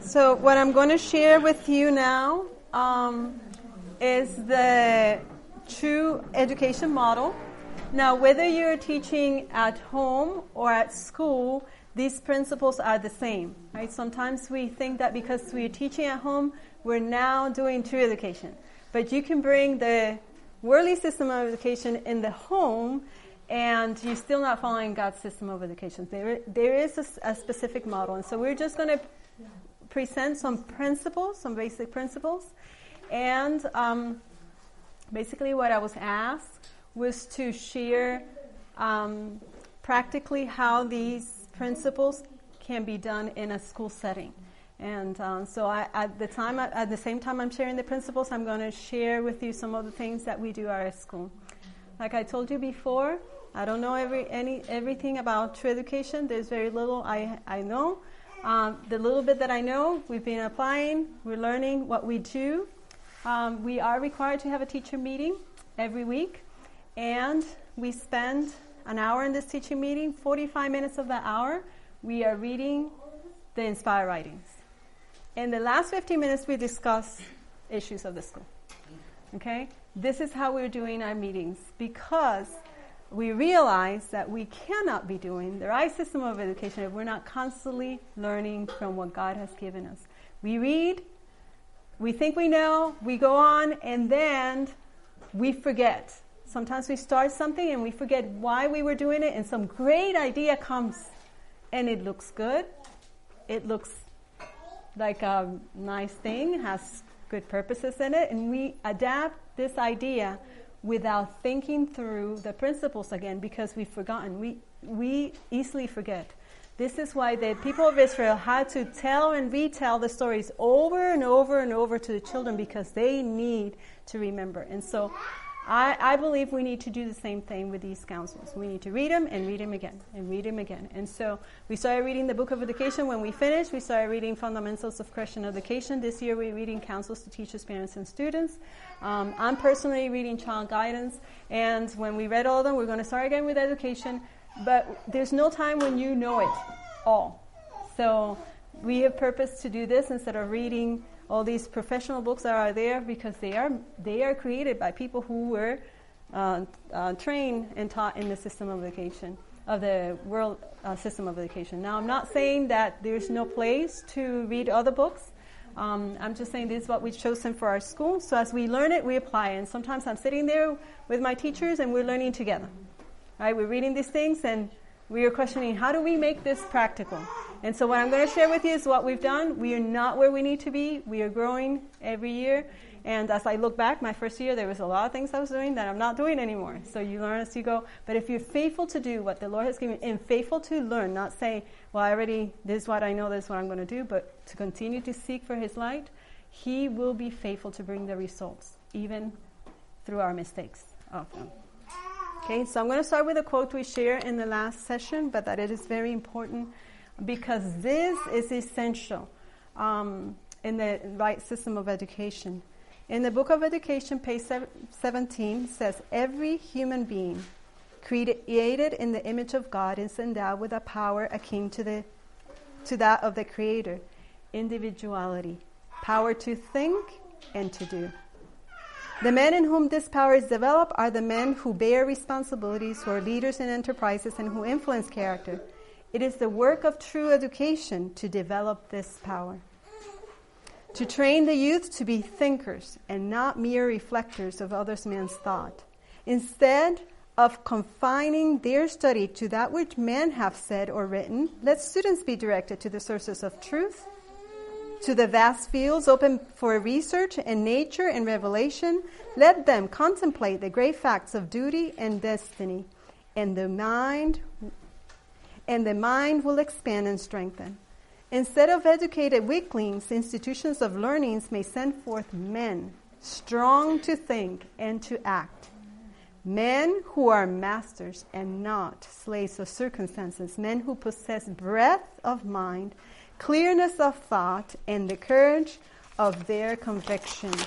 So what I'm going to share with you now is the true education model. Now, whether you're teaching at home or at school, these principles are the same, right? Sometimes we think that because we're teaching at home, we're now doing true education. But you can bring the worldly system of education in the home, and you're still not following God's system of education. There is a specific model. And so we're just going to present some principles, some basic principles. And basically what I was asked was to share practically how these principles can be done in a school setting. And so at the same time I'm sharing the principles, I'm going to share with you some of the things that we do at our school. Like I told you before, I don't know everything about true education. There's very little I know. The little bit that I know, we've been applying. We're learning what we do. We are required to have a teacher meeting every week. And we spend an hour in this teaching meeting. 45 minutes of that hour, we are reading the inspired writings. In the last 15 minutes, we discuss issues of the school. Okay? This is how we're doing our meetings because we realize that we cannot be doing the right system of education if we're not constantly learning from what God has given us. We read, we think we know, we go on, and then we forget. Sometimes we start something and we forget why we were doing it, and some great idea comes, and it looks good. It looks like a nice thing, has good purposes in it, and we adapt this idea without thinking through the principles again because we've forgotten. We easily forget. This is why the people of Israel had to tell and retell the stories over and over and over to the children because they need to remember. And so I believe we need to do the same thing with these counsels. We need to read them and read them again and read them again. And so we started reading the Book of Education. When we finished, we started reading Fundamentals of Christian Education. This year we're reading Counsels to Teachers, Parents, and Students. I'm personally reading Child Guidance. And when we read all of them, we're going to start again with Education. But there's no time when you know it all. So we have purpose to do this instead of reading all these professional books that are there because they are created by people who were trained and taught in the system of education, of the world system of education. Now, I'm not saying that there's no place to read other books. I'm just saying this is what we've chosen for our school. So as we learn it, we apply it. And sometimes I'm sitting there with my teachers and we're learning together. Right? We're reading these things and we are questioning, how do we make this practical? And so what I'm going to share with you is what we've done. We are not where we need to be. We are growing every year. And as I look back, my first year, there was a lot of things I was doing that I'm not doing anymore. So you learn as you go. But if you're faithful to do what the Lord has given, and faithful to learn, not say, well, this is what I know, this is what I'm going to do, but to continue to seek for His light, He will be faithful to bring the results, even through our mistakes often. Okay, so I'm going to start with a quote we shared in the last session, but that it is very important because this is essential in the right system of education. In the Book of Education, page 17, says, every human being created in the image of God is endowed with a power akin to that of the Creator, individuality, power to think and to do. The men in whom this power is developed are the men who bear responsibilities, who are leaders in enterprises, and who influence character. It is the work of true education to develop this power. To train the youth to be thinkers and not mere reflectors of others' men's thought. Instead of confining their study to that which men have said or written, let students be directed to the sources of truth, to the vast fields open for research in nature and revelation. Let them contemplate the great facts of duty and destiny, and the mind will expand and strengthen. Instead of educated weaklings, institutions of learnings may send forth men, strong to think and to act. Men who are masters and not slaves of circumstances, men who possess breadth of mind, clearness of thought, and the courage of their convictions.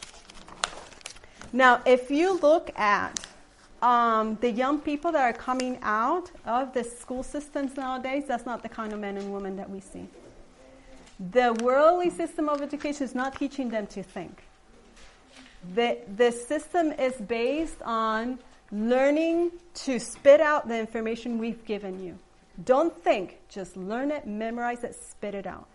Now, if you look at the young people that are coming out of the school systems nowadays, that's not the kind of men and women that we see. The worldly system of education is not teaching them to think. The system is based on learning to spit out the information we've given you. Don't think, just learn it, memorize it, spit it out.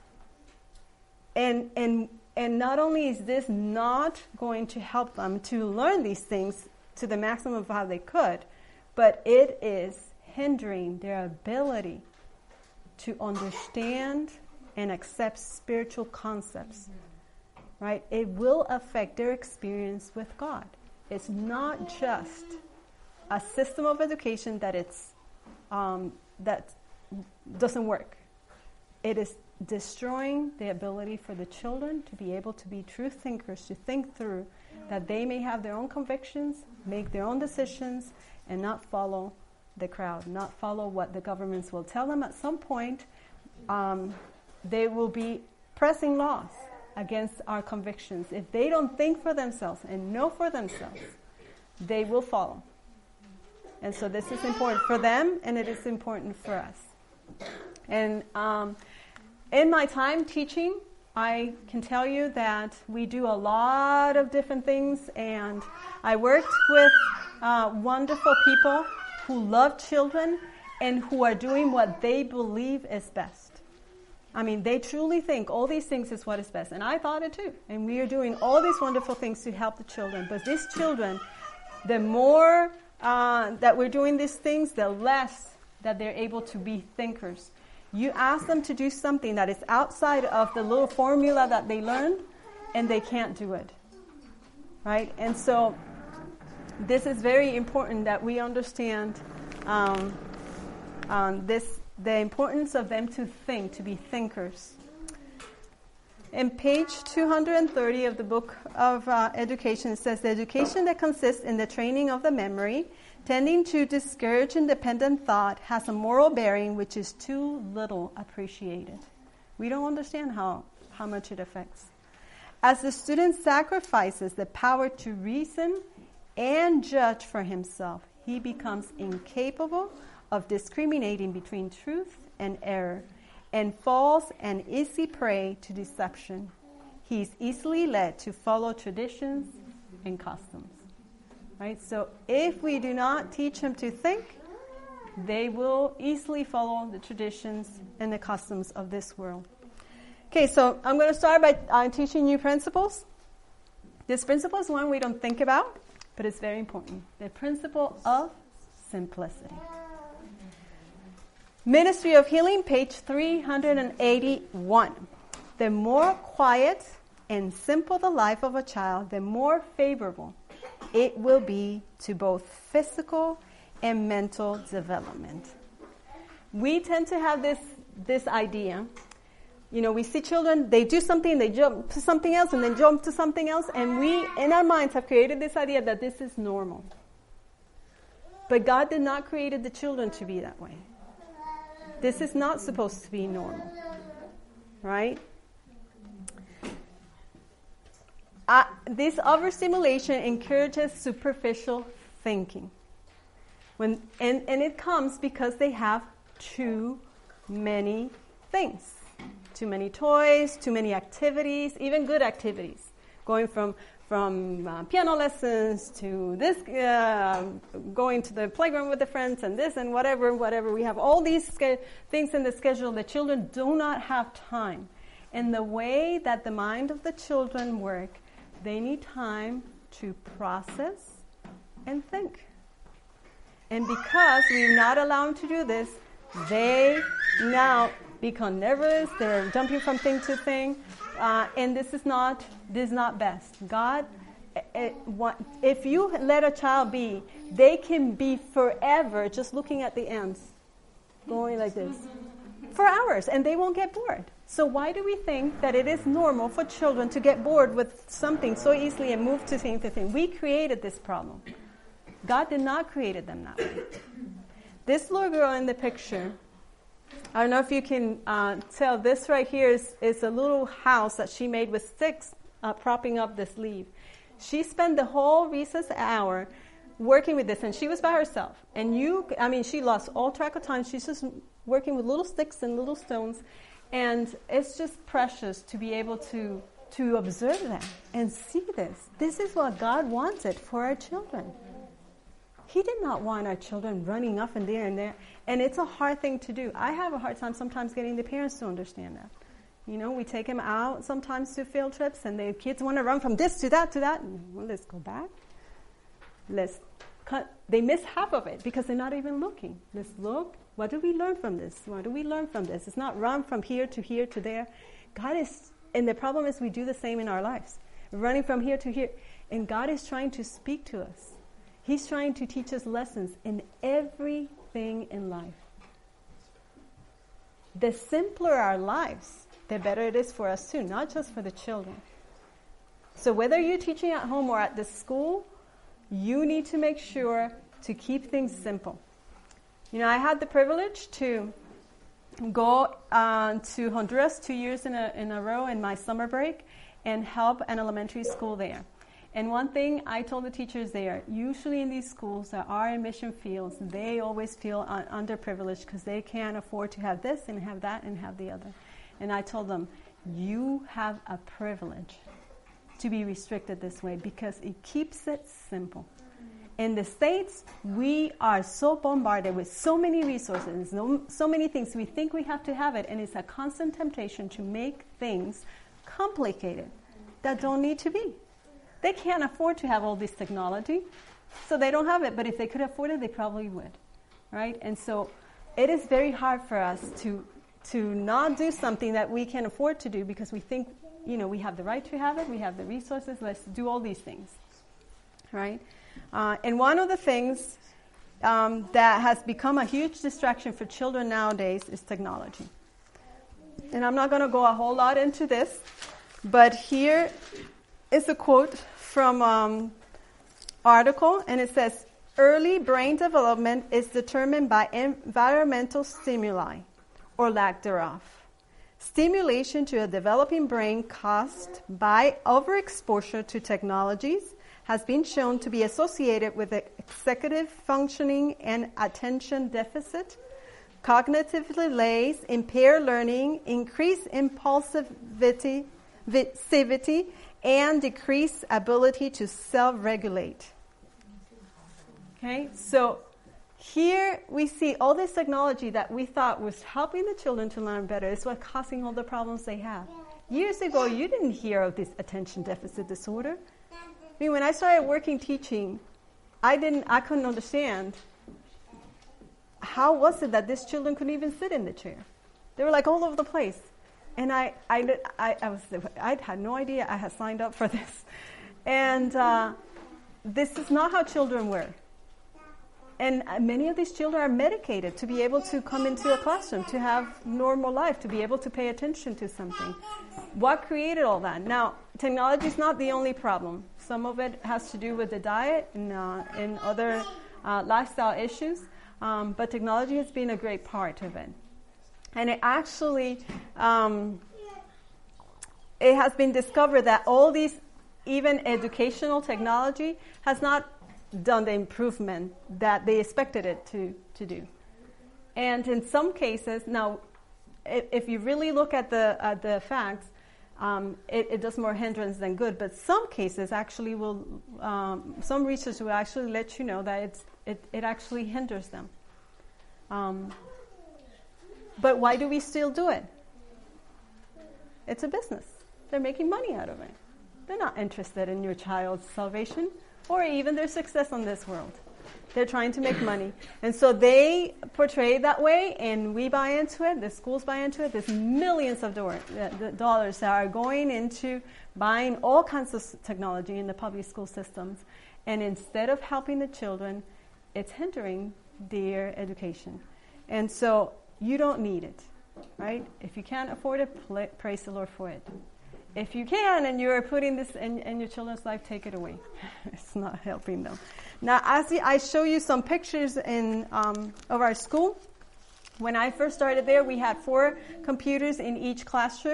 And not only is this not going to help them to learn these things to the maximum of how they could, but it is hindering their ability to understand and accept spiritual concepts, right? It will affect their experience with God. It's not just a system of education that doesn't work. It is destroying the ability for the children to be able to be true thinkers, to think through that they may have their own convictions, make their own decisions, and not follow the crowd, not follow what the governments will tell them. At some point, they will be pressing laws against our convictions. If they don't think for themselves and know for themselves, they will follow. And so this is important for them, and it is important for us. And in my time teaching, I can tell you that we do a lot of different things, and I worked with wonderful people who love children and who are doing what they believe is best. I mean, they truly think all these things is what is best. And I thought it too. And we are doing all these wonderful things to help the children. But these children, the more that we're doing these things, the less that they're able to be thinkers. You ask them to do something that is outside of the little formula that they learned, and they can't do it. Right? And so this is very important that we understand the importance of them to think, to be thinkers. In page 230 of the book of education, it says, the education that consists in the training of the memory, tending to discourage independent thought, has a moral bearing which is too little appreciated. We don't understand how much it affects. As the student sacrifices the power to reason and judge for himself, he becomes incapable of discriminating between truth and error, and falls an easy prey to deception. He is easily led to follow traditions and customs. Right? So if we do not teach him to think, they will easily follow the traditions and the customs of this world. Okay, so I'm going to start by teaching you principles. This principle is one we don't think about, but it's very important. The principle of simplicity. Ministry of Healing, page 381. The more quiet and simple the life of a child, the more favorable it will be to both physical and mental development. We tend to have this idea. You know, we see children, they do something, they jump to something else, and then jump to something else, and we, in our minds, have created this idea that this is normal. But God did not create the children to be that way. This is not supposed to be normal, right? This overstimulation encourages superficial thinking. And it comes because they have too many things. Too many toys, too many activities, even good activities. Going from piano lessons to this, going to the playground with the friends and this and whatever. We have all these things in the schedule. The children do not have time. And the way that the mind of the children work, they need time to process and think. And because we're not allowed to do this, they now become nervous. They're jumping from thing to thing. And this is not best. God, if you let a child be, they can be forever just looking at the ants, going like this, for hours, and they won't get bored. So why do we think that it is normal for children to get bored with something so easily and move to thing to thing? We created this problem. God did not create them that way. This little girl in the picture, I don't know if you can tell, this right here is a little house that she made with sticks propping up this leaf. She spent the whole recess hour working with this, and she was by herself. And she lost all track of time. She's just working with little sticks and little stones. And it's just precious to be able to observe that and see this. This is what God wanted for our children. He did not want our children running up and there. And it's a hard thing to do. I have a hard time sometimes getting the parents to understand that. You know, we take them out sometimes to field trips, and the kids want to run from this to that. Well, let's go back. Let's cut. They miss half of it because they're not even looking. Let's look. What do we learn from this? What do we learn from this? It's not run from here to there. God is, and the problem is we do the same in our lives. Running from here to here. And God is trying to speak to us. He's trying to teach us lessons in everything in life. The simpler our lives, the better it is for us too, not just for the children. So whether you're teaching at home or at the school, you need to make sure to keep things simple. You know, I had the privilege to go to Honduras 2 years in a row in my summer break and help an elementary school there. And one thing I told the teachers there, usually in these schools that are in mission fields, they always feel underprivileged because they can't afford to have this and have that and have the other. And I told them, you have a privilege to be restricted this way because it keeps it simple. In the States, we are so bombarded with so many resources, so many things. We think we have to have it, and it's a constant temptation to make things complicated that don't need to be. They can't afford to have all this technology, so they don't have it. But if they could afford it, they probably would, right? And so it is very hard for us to not do something that we can afford to do because we think, you know, we have the right to have it, we have the resources, let's do all these things, right? And one of the things that has become a huge distraction for children nowadays is technology. And I'm not going to go a whole lot into this, but here is a quote from article, and it says, early brain development is determined by environmental stimuli or lack thereof. Stimulation to a developing brain caused by overexposure to technologies has been shown to be associated with executive functioning and attention deficit, cognitive delays, impaired learning, increased impulsivity, and decreased ability to self-regulate. Okay, so here we see all this technology that we thought was helping the children to learn better is what's causing all the problems they have. Years ago, you didn't hear of this attention deficit disorder. I mean, when I started working teaching, I couldn't understand how was it that these children couldn't even sit in the chair. They were like all over the place. And I had no idea I had signed up for this. And this is not how children were. And many of these children are medicated to be able to come into a classroom, to have normal life, to be able to pay attention to something. What created all that? Now, technology is not the only problem. Some of it has to do with the diet and other lifestyle issues. But technology has been a great part of it. And it actually, it has been discovered that all these, even educational technology, has not done the improvement that they expected it to do. And in some cases, now, if you really look at the facts, it does more hindrance than good. But some cases actually will, some research will actually let you know that it actually hinders them. But why do we still do it? It's a business. They're making money out of it. They're not interested in your child's salvation or even their success on this world. They're trying to make money. And so they portray it that way, and we buy into it, the schools buy into it. There's millions of dollars that are going into buying all kinds of technology in the public school systems. And instead of helping the children, it's hindering their education. And so you don't need it, right? If you can't afford it, praise the Lord for it. If you can and you're putting this in your children's life, take it away. It's not helping them. Now, as I show you some pictures of our school. When I first started there, we had 4 computers in each classroom.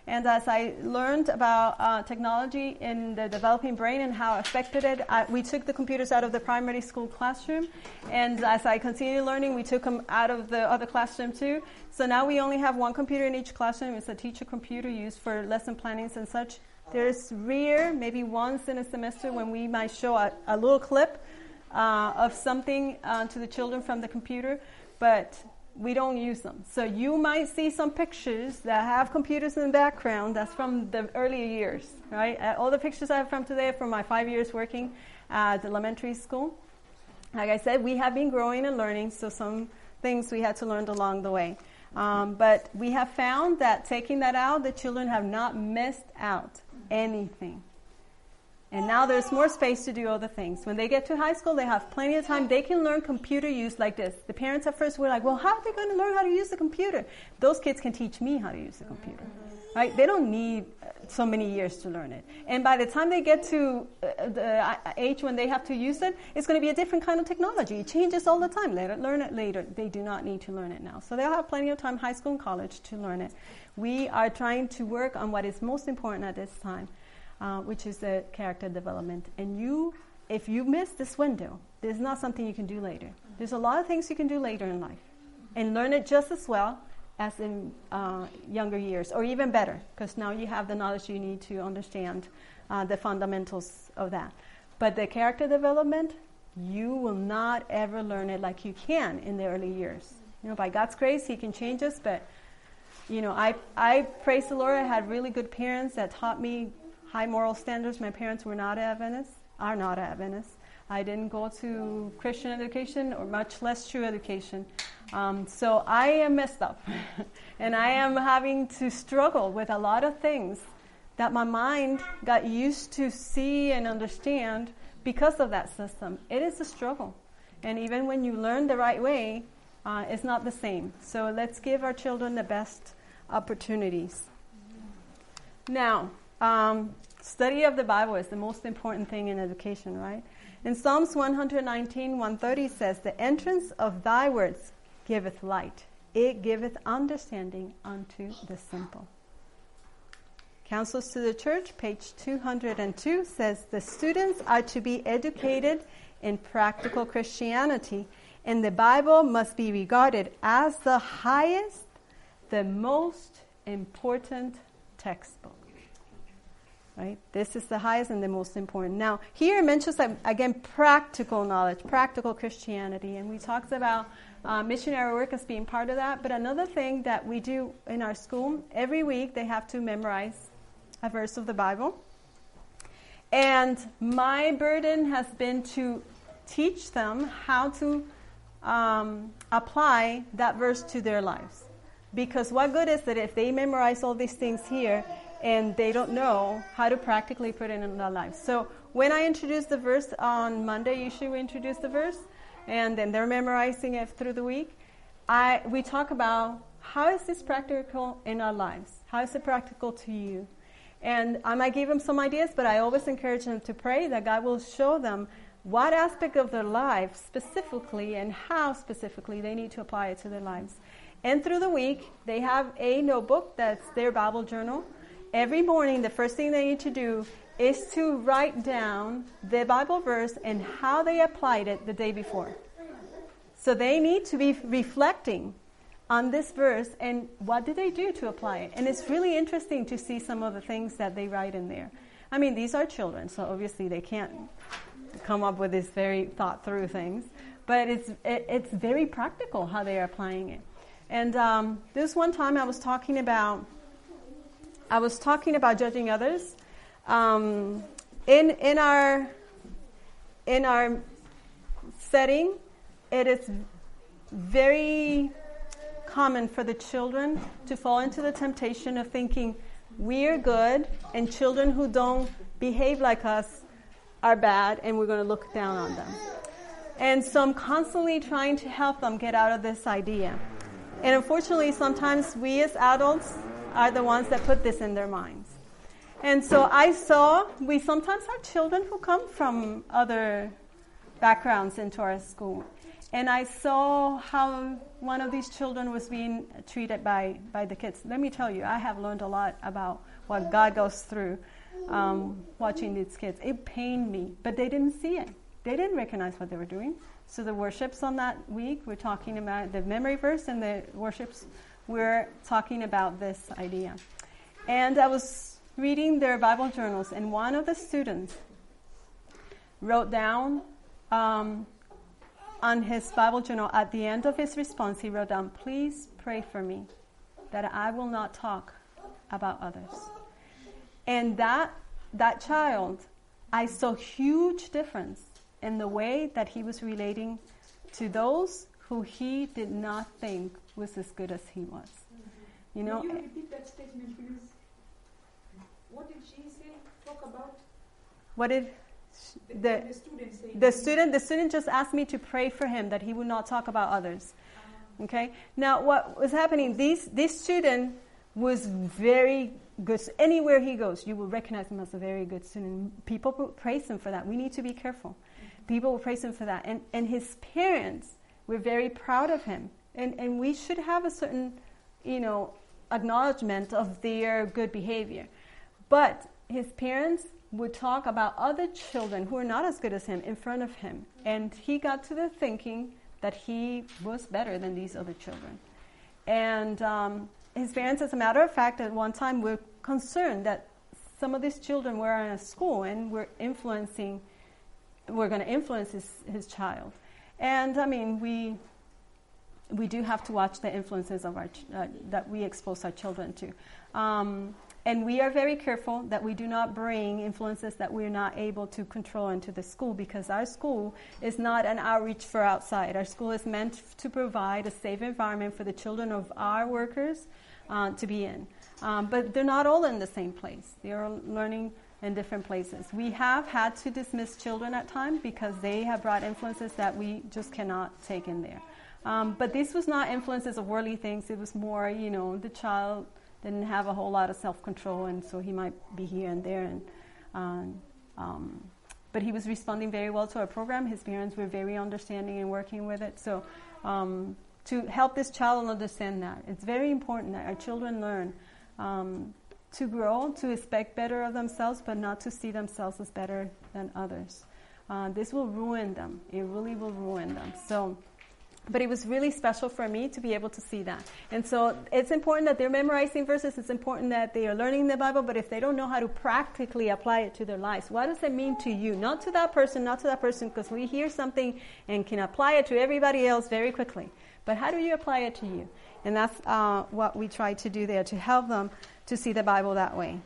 And as I learned about technology in the developing brain and how it affected it, we took the computers out of the primary school classroom. And as I continued learning, we took them out of the other classroom too. So now we only have one computer in each classroom. It's a teacher computer used for lesson plannings and such. There's rare, maybe once in a semester, when we might show a little clip of something to the children from the computer, but we don't use them. So you might see some pictures that have computers in the background. That's from the earlier years, right? All the pictures I have from today are from my 5 years working at the elementary school. Like I said, we have been growing and learning, so some things we had to learn along the way. But we have found that taking that out, the children have not missed out anything. And now there's more space to do other things. When they get to high school, they have plenty of time. They can learn computer use like this. The parents at first were like, well, how are they going to learn how to use the computer? Those kids can teach me how to use the computer. Right? They don't need so many years to learn it. And by the time they get to the age when they have to use it, it's going to be a different kind of technology. It changes all the time. Let it learn it later. They do not need to learn it now. So they'll have plenty of time, high school and college, to learn it. We are trying to work on what is most important at this time, which is the character development. And if you miss this window, there's not something you can do later. There's a lot of things you can do later in life and learn it just as well as in younger years, or even better, because now you have the knowledge you need to understand the fundamentals of that. But the character development, you will not ever learn it like you can in the early years. By God's grace, He can change us, but I praise the Lord. I had really good parents that taught me high moral standards. My parents were not Adventists, are not Adventists. I didn't go to Christian education or much less true education. So I am messed up. And I am having to struggle with a lot of things that my mind got used to see and understand because of that system. It is a struggle. And even when you learn the right way, it's not the same. So let's give our children the best opportunities. Now, study of the Bible is the most important thing in education, right? In Psalms 119, 130 says, the entrance of thy words giveth light. It giveth understanding unto the simple. Counsels to the Church, page 202, says, the students are to be educated in practical Christianity, and the Bible must be regarded as the highest, the most important textbook. Right? This is the highest and the most important. Now, here it mentions, again, practical knowledge, practical Christianity. And we talked about missionary work as being part of that. But another thing that we do in our school, every week they have to memorize a verse of the Bible. And my burden has been to teach them how to apply that verse to their lives. Because what good is it if they memorize all these things here and they don't know how to practically put it in their lives? So when I introduce the verse on Monday, usually we introduce the verse, and then they're memorizing it through the week. We talk about how is this practical in our lives? How is it practical to you? And I might give them some ideas, but I always encourage them to pray that God will show them what aspect of their life specifically and how specifically they need to apply it to their lives. And through the week, they have a notebook that's their Bible journal. Every morning, the first thing they need to do is to write down the Bible verse and how they applied it the day before. So they need to be reflecting on this verse and what did they do to apply it. And it's really interesting to see some of the things that they write in there. I mean, these are children, so obviously they can't come up with these very thought-through things. But it's very practical how they are applying it. And this one time I was talking about judging others. In our setting, it is very common for the children to fall into the temptation of thinking we're good and children who don't behave like us are bad and we're going to look down on them. And so I'm constantly trying to help them get out of this idea. And unfortunately, sometimes we as adults are the ones that put this in their minds. And so we sometimes have children who come from other backgrounds into our school. And I saw how one of these children was being treated by the kids. Let me tell you, I have learned a lot about what God goes through watching these kids. It pained me, but they didn't see it. They didn't recognize what they were doing. So the worships on that week, we're talking about the memory verse, and the worships, we're talking about this idea. And I was reading their Bible journals, and one of the students wrote down on his Bible journal, at the end of his response, he wrote down, "Please pray for me that I will not talk about others." And that child, I saw huge difference in the way that he was relating to those who he did not think was as good as he was. You know. Can you repeat that statement, please? What did she say? Talk about? What did the student say? The student just asked me to pray for him that he would not talk about others. Okay. Now, what was happening? This student was very good. Anywhere he goes, you will recognize him as a very good student. People praise him for that. We need to be careful. People will praise him for that. And his parents were very proud of him. And we should have a certain, acknowledgement of their good behavior. But his parents would talk about other children who are not as good as him in front of him. And he got to the thinking that he was better than these other children. And his parents, as a matter of fact, at one time were concerned that some of these children were in a school and were going to influence his child. And I mean, we do have to watch the influences of that we expose our children to. And we are very careful that we do not bring influences that we're not able to control into the school, because our school is not an outreach for outside. Our school is meant to provide a safe environment for the children of our workers to be in. But they're not all in the same place. They are learning in different places. We have had to dismiss children at times because they have brought influences that we just cannot take in there. But this was not influences of worldly things. It was more, the child didn't have a whole lot of self-control, and so he might be here and there. But he was responding very well to our program. His parents were very understanding and working with it. So to help this child understand that, it's very important that our children learn to grow, to expect better of themselves, but not to see themselves as better than others. This will ruin them. It really will ruin them. But it was really special for me to be able to see that. And so it's important that they're memorizing verses. It's important that they are learning the Bible. But if they don't know how to practically apply it to their lives, what does it mean to you? Not to that person, because we hear something and can apply it to everybody else very quickly. But how do you apply it to you? And that's what we try to do there, to help them to see the Bible that way.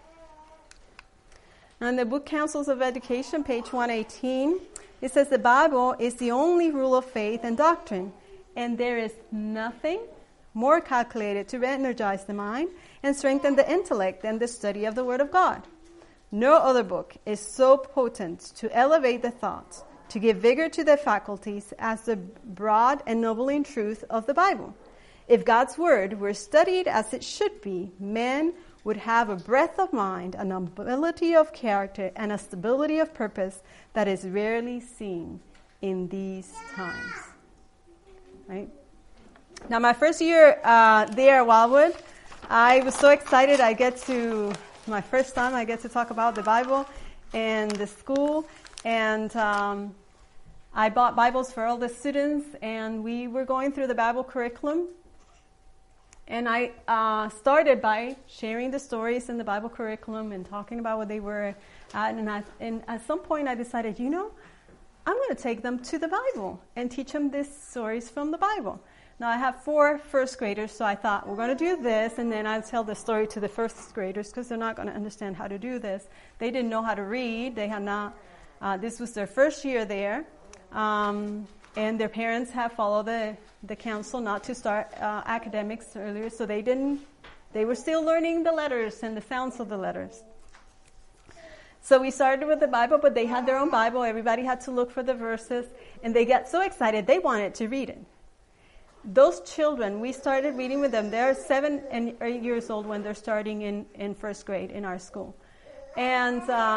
On the book Counsels of Education, page 118, it says the Bible is the only rule of faith and doctrine, and there is nothing more calculated to energize the mind and strengthen the intellect than the study of the Word of God. No other book is so potent to elevate the thoughts, to give vigor to the faculties, as the broad ennobling truth of the Bible. If God's Word were studied as it should be, men would have a breadth of mind, a nobility of character, and a stability of purpose that is rarely seen in these times. Right? Now, my first year there at Wildwood, I was so excited. My first time I get to talk about the Bible in the school. And I bought Bibles for all the students, and we were going through the Bible curriculum. And I started by sharing the stories in the Bible curriculum and talking about what they were at. And at some point I decided, I'm going to take them to the Bible and teach them these stories from the Bible. Now I have 4 first graders, so I thought we're going to do this, and then I'll tell the story to the first graders because they're not going to understand how to do this. They didn't know how to read. They had not. This was their first year there. And their parents have followed the counsel not to start academics earlier, so they were still learning the letters and the sounds of the letters. So we started with the Bible, but they had their own Bible. Everybody had to look for the verses, and they got so excited they wanted to read it. Those children, we started reading with them. They're 7 and 8 years old when they're starting in first grade in our school. And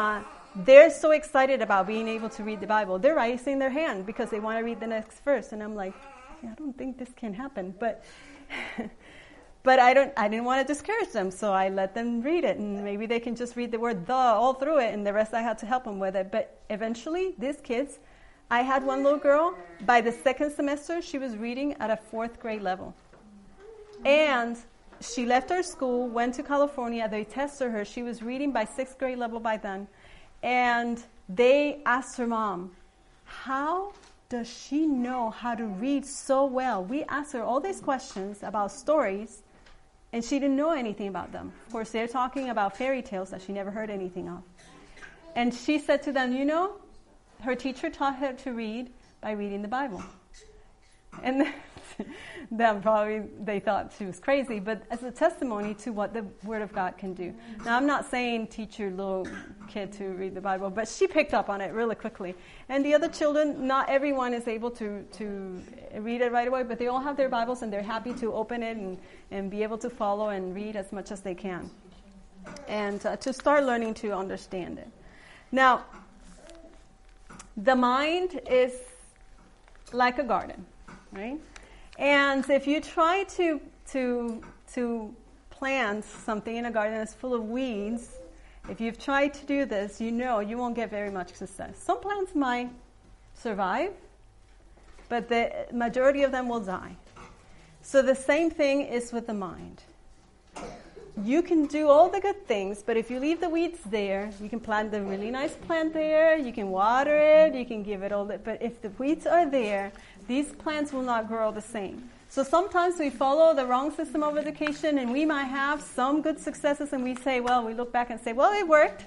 they're so excited about being able to read the Bible. They're raising their hand because they want to read the next verse. And I'm like, I don't think this can happen. But but I didn't want to discourage them, so I let them read it. And maybe they can just read the word "the" all through it, and the rest I had to help them with it. But eventually, these kids, I had one little girl, by the second semester, she was reading at a 4th grade level. And she left her school, went to California. They tested her. She was reading by 6th grade level by then. And they asked her mom, how does she know how to read so well? We asked her all these questions about stories, and she didn't know anything about them. Of course, they're talking about fairy tales that she never heard anything of. And she said to them, her teacher taught her to read by reading the Bible. And then probably they thought she was crazy, but as a testimony to what the Word of God can do. Now, I'm not saying teach your little kid to read the Bible, but she picked up on it really quickly. And the other children, not everyone is able to read it right away, but they all have their Bibles and they're happy to open it and be able to follow and read as much as they can. And to start learning to understand it. Now, the mind is like a garden, right? And if you try to plant something in a garden that's full of weeds, if you've tried to do this, you won't get very much success. Some plants might survive, but the majority of them will die. So the same thing is with the mind. You can do all the good things, but if you leave the weeds there, you can plant the really nice plant there, you can water it, you can give it all that, but if the weeds are there, these plants will not grow the same. So sometimes we follow the wrong system of education, and we might have some good successes, and we look back and say, well, it worked.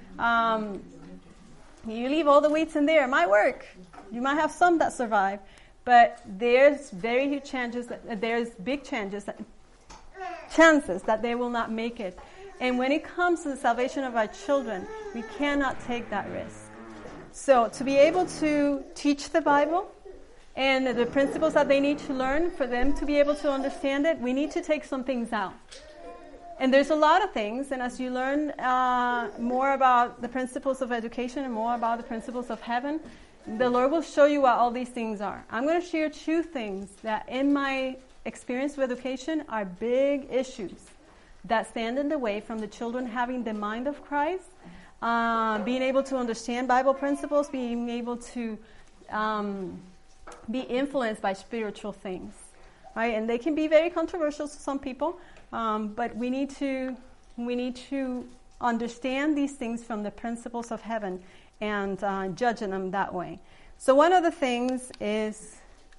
You leave all the weeds in there, it might work. You might have some that survive, but there's very huge chances that they will not make it. And when it comes to the salvation of our children, we cannot take that risk. So to be able to teach the Bible and the principles that they need to learn for them to be able to understand it, we need to take some things out. And there's a lot of things, and as you learn more about the principles of education and more about the principles of heaven, the Lord will show you what all these things are. I'm going to share 2 things that in my experience with education are big issues that stand in the way from the children having the mind of Christ, being able to understand Bible principles, being able to be influenced by spiritual things, right? And they can be very controversial to some people, but we need to understand these things from the principles of heaven and judging them that way. So one of the things is,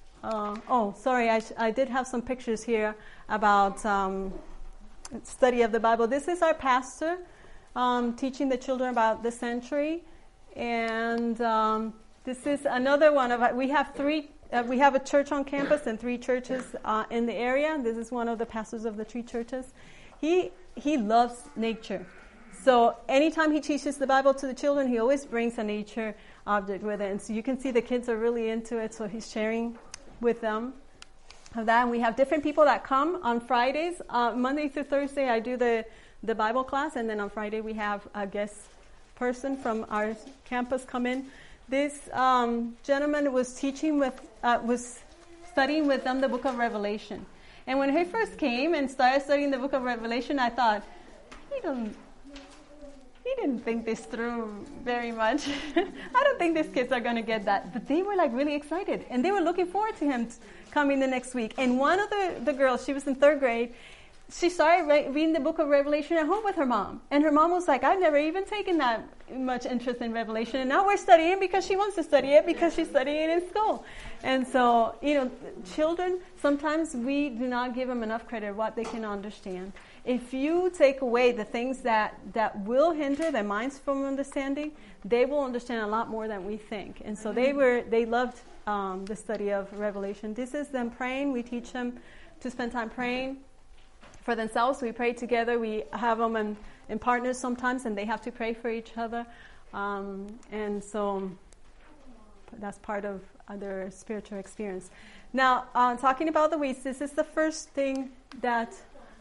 I did have some pictures here about study of the Bible. This is our pastor teaching the children about the century, and this is another one of. We have a church on campus and 3 churches in the area. This is one of the pastors of the 3 churches. He loves nature. So anytime he teaches the Bible to the children, he always brings a nature object with it. And so you can see the kids are really into it, so he's sharing with them of that. And we have different people that come on Fridays. Monday through Thursday, I do the Bible class, and then on Friday we have a guest person from our campus come in. This gentleman was studying with them the book of Revelation. And when he first came and started studying the book of Revelation, I thought, he didn't think this through very much. I don't think these kids are going to get that. But they were really excited. And they were looking forward to him coming the next week. And one of the girls, she was in 3rd grade, she started reading the book of Revelation at home with her mom. And her mom was like, I've never even taken that much interest in Revelation. And now we're studying because she wants to study it because she's studying it in school. And so, children, sometimes we do not give them enough credit what they can understand. If you take away the things that will hinder their minds from understanding, they will understand a lot more than we think. And so they loved the study of Revelation. This is them praying. We teach them to spend time praying for themselves. We pray together. We have them in partners sometimes, and they have to pray for each other. And so that's part of their spiritual experience. Now, talking about the weeds, this is the first thing that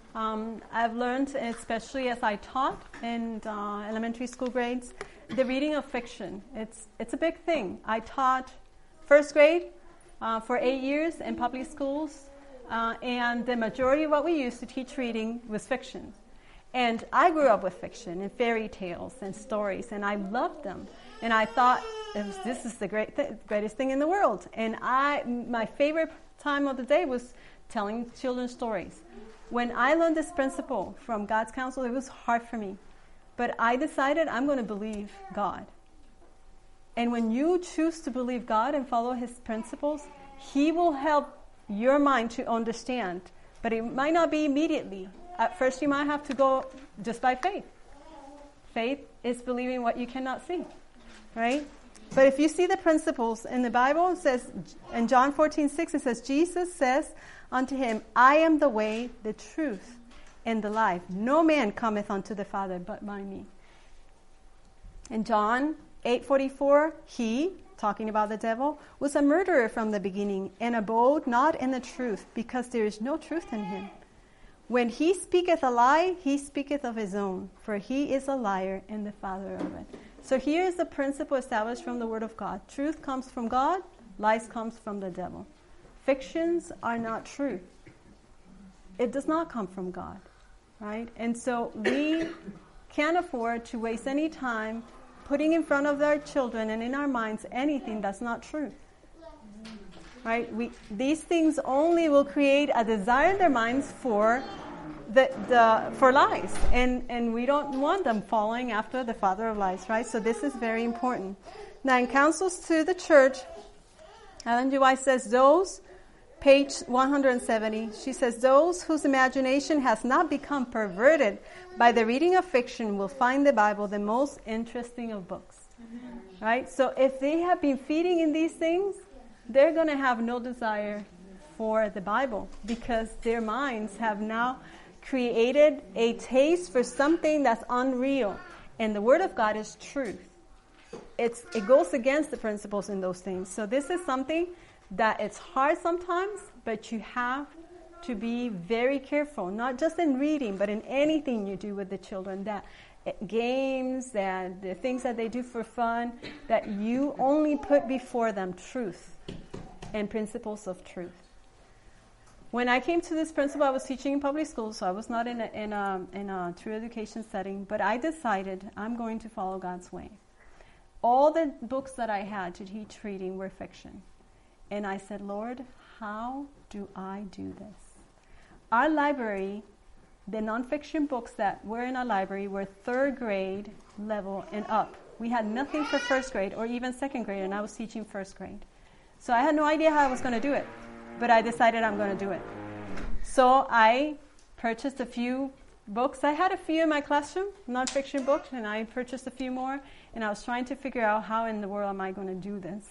I've learned, especially as I taught in elementary school grades, the reading of fiction. It's a big thing. I taught first grade for 8 years in public schools, and the majority of what we used to teach reading was fiction. And I grew up with fiction and fairy tales and stories, and I loved them. And I thought, this is the greatest thing in the world. And my favorite time of the day was telling children stories. When I learned this principle from God's counsel, it was hard for me. But I decided I'm going to believe God. And when you choose to believe God and follow His principles, He will help your mind to understand. But it might not be immediately. At first, you might have to go just by faith. Faith is believing what you cannot see, right? But if you see the principles in the Bible, it says, in John 14:6, it says, Jesus says unto him, I am the way, the truth, and the life. No man cometh unto the Father but by me. In John 8:44, he, talking about the devil, was a murderer from the beginning, and abode not in the truth, because there is no truth in him. When he speaketh a lie, he speaketh of his own, for he is a liar and the father of it. So here is the principle established from the Word of God. Truth comes from God, lies comes from the devil. Fictions are not true. It does not come from God, right? And so we can't afford to waste any time putting in front of our children and in our minds anything that's not true. Right? These things only will create a desire in their minds for for lies, and we don't want them following after the father of lies, right? So this is very important. Now, in Counsels to the Church, Ellen G. White says, page 170, she says, those whose imagination has not become perverted by the reading of fiction will find the Bible the most interesting of books, right? So if they have been feeding in these things, they're going to have no desire for the Bible, because their minds have now created a taste for something that's unreal. And the Word of God is truth. It goes against the principles in those things. So this is something that it's hard sometimes, but you have to be very careful, not just in reading, but in anything you do with the children, that games, that the things that they do for fun, that you only put before them truth and principles of truth. When I came to this principle, I was teaching in public school, so I was not in a true education setting, but I decided I'm going to follow God's way. All the books that I had to teach reading were fiction. And I said, Lord, how do I do this? Our library, the nonfiction books that were in our library were third grade level and up. We had nothing for first grade or even second grade, and I was teaching first grade. So I had no idea how I was going to do it, but I decided I'm going to do it. So I purchased a few books. I had a few in my classroom, nonfiction books, and I purchased a few more, and I was trying to figure out how in the world am I going to do this.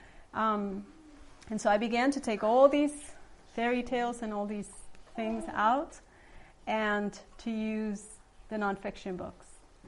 And so I began to take all these fairy tales and all these things out and to use the nonfiction books.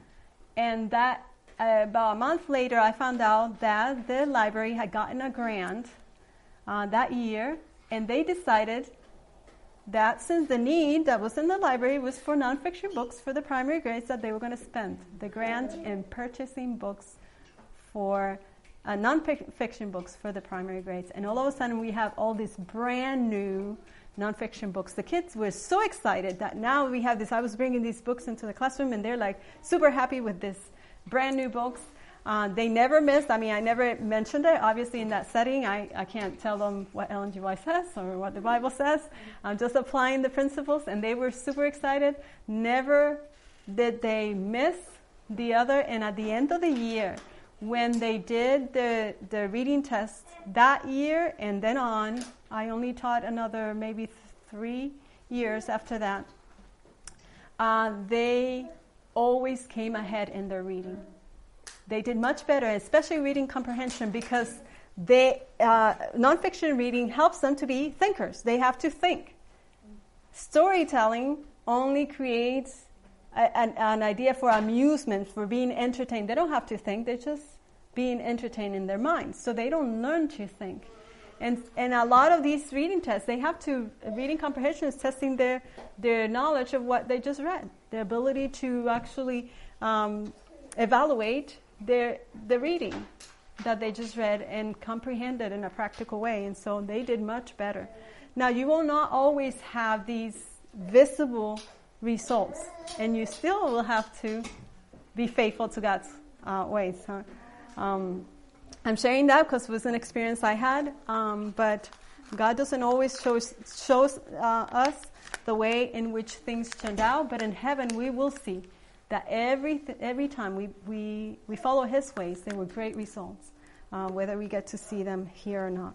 And that about a month later, I found out that the library had gotten a grant that year, and they decided that since the need that was in the library was for nonfiction books for the primary grades, that they were going to spend the grant in purchasing books for nonfiction books for the primary grades. And all of a sudden, we have all these brand new nonfiction books. The kids were so excited that now we have this. I was bringing these books into the classroom, and they're like super happy with this brand new books. They never missed. I mean, I never mentioned it. Obviously, in that setting, I can't tell them what Ellen G. White says or what the Bible says. I'm just applying the principles, and they were super excited. Never did they miss the other. And at the end of the year, when they did the reading test that year and then on, I only taught another maybe 3 years after that, they always came ahead in their reading. They did much better, especially reading comprehension, because nonfiction reading helps them to be thinkers. They have to think. Storytelling only creates an idea for amusement, for being entertained. They don't have to think. They're just being entertained in their minds. So they don't learn to think. And a lot of these reading tests, reading comprehension is testing their knowledge of what they just read, their ability to actually evaluate the reading that they just read and comprehend it in a practical way. And so they did much better. Now, you will not always have these visible results, and you still will have to be faithful to God's ways. I'm sharing that because it was an experience I had, but God doesn't always shows us the way in which things turned out, but in heaven we will see that every time we follow His ways, there were great results, whether we get to see them here or not.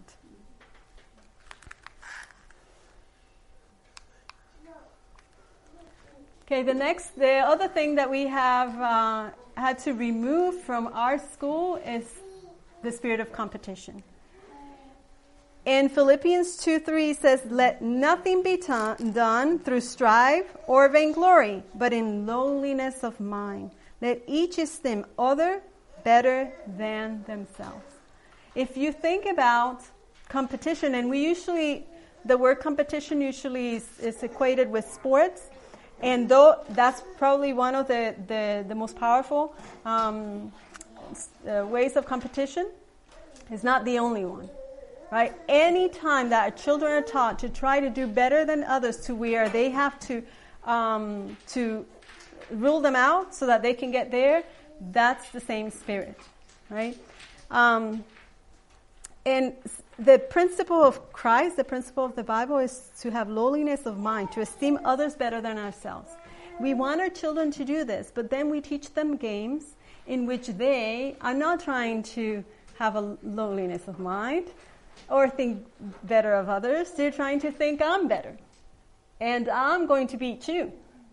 Okay, the other thing that we have had to remove from our school is the spirit of competition. In Philippians 2:3 it says, "Let nothing be done through strife or vainglory, but in lowliness of mind. Let each esteem other better than themselves." If you think about competition, and the word competition usually is equated with sports, and though that's probably one of the most powerful ways of competition, it's not the only one, right? Any time that children are taught to try to do better than others, to where they have to rule them out so that they can get there, that's the same spirit, right? And the principle of Christ, the principle of the Bible, is to have lowliness of mind, to esteem others better than ourselves. We want our children to do this, but then we teach them games in which they are not trying to have a lowliness of mind or think better of others. They're trying to think, I'm better, and I'm going to beat you.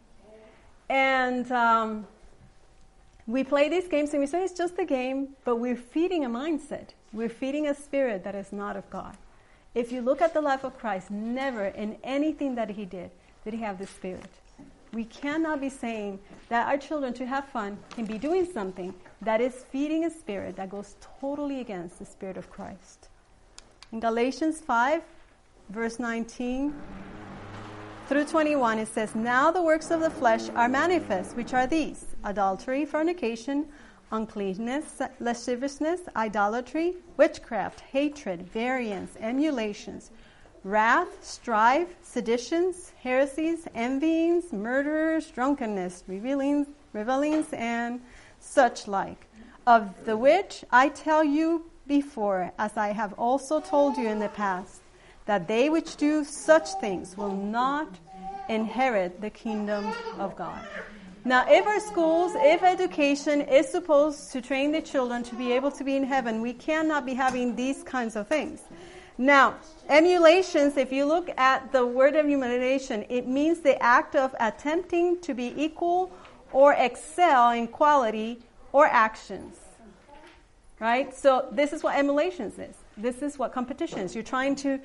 And we play these games and we say it's just a game, but we're feeding a mindset. We're feeding a spirit that is not of God. If you look at the life of Christ, never in anything that He did he have this spirit. We cannot be saying that our children, to have fun, can be doing something that is feeding a spirit that goes totally against the spirit of Christ. In Galatians 5, verse 19 through 21, it says, "Now the works of the flesh are manifest, which are these: adultery, fornication, uncleanness, lasciviousness, idolatry, witchcraft, hatred, variance, emulations, wrath, strife, seditions, heresies, envyings, murderers, drunkenness, revelings, and such like, of the which I tell you before, as I have also told you in the past, that they which do such things will not inherit the kingdom of God." Now, if our schools, if education is supposed to train the children to be able to be in heaven, we cannot be having these kinds of things. Now, emulations, if you look at the word emulation, it means the act of attempting to be equal or excel in quality or actions. Right? So this is what emulations is. This is what competition is. You're trying to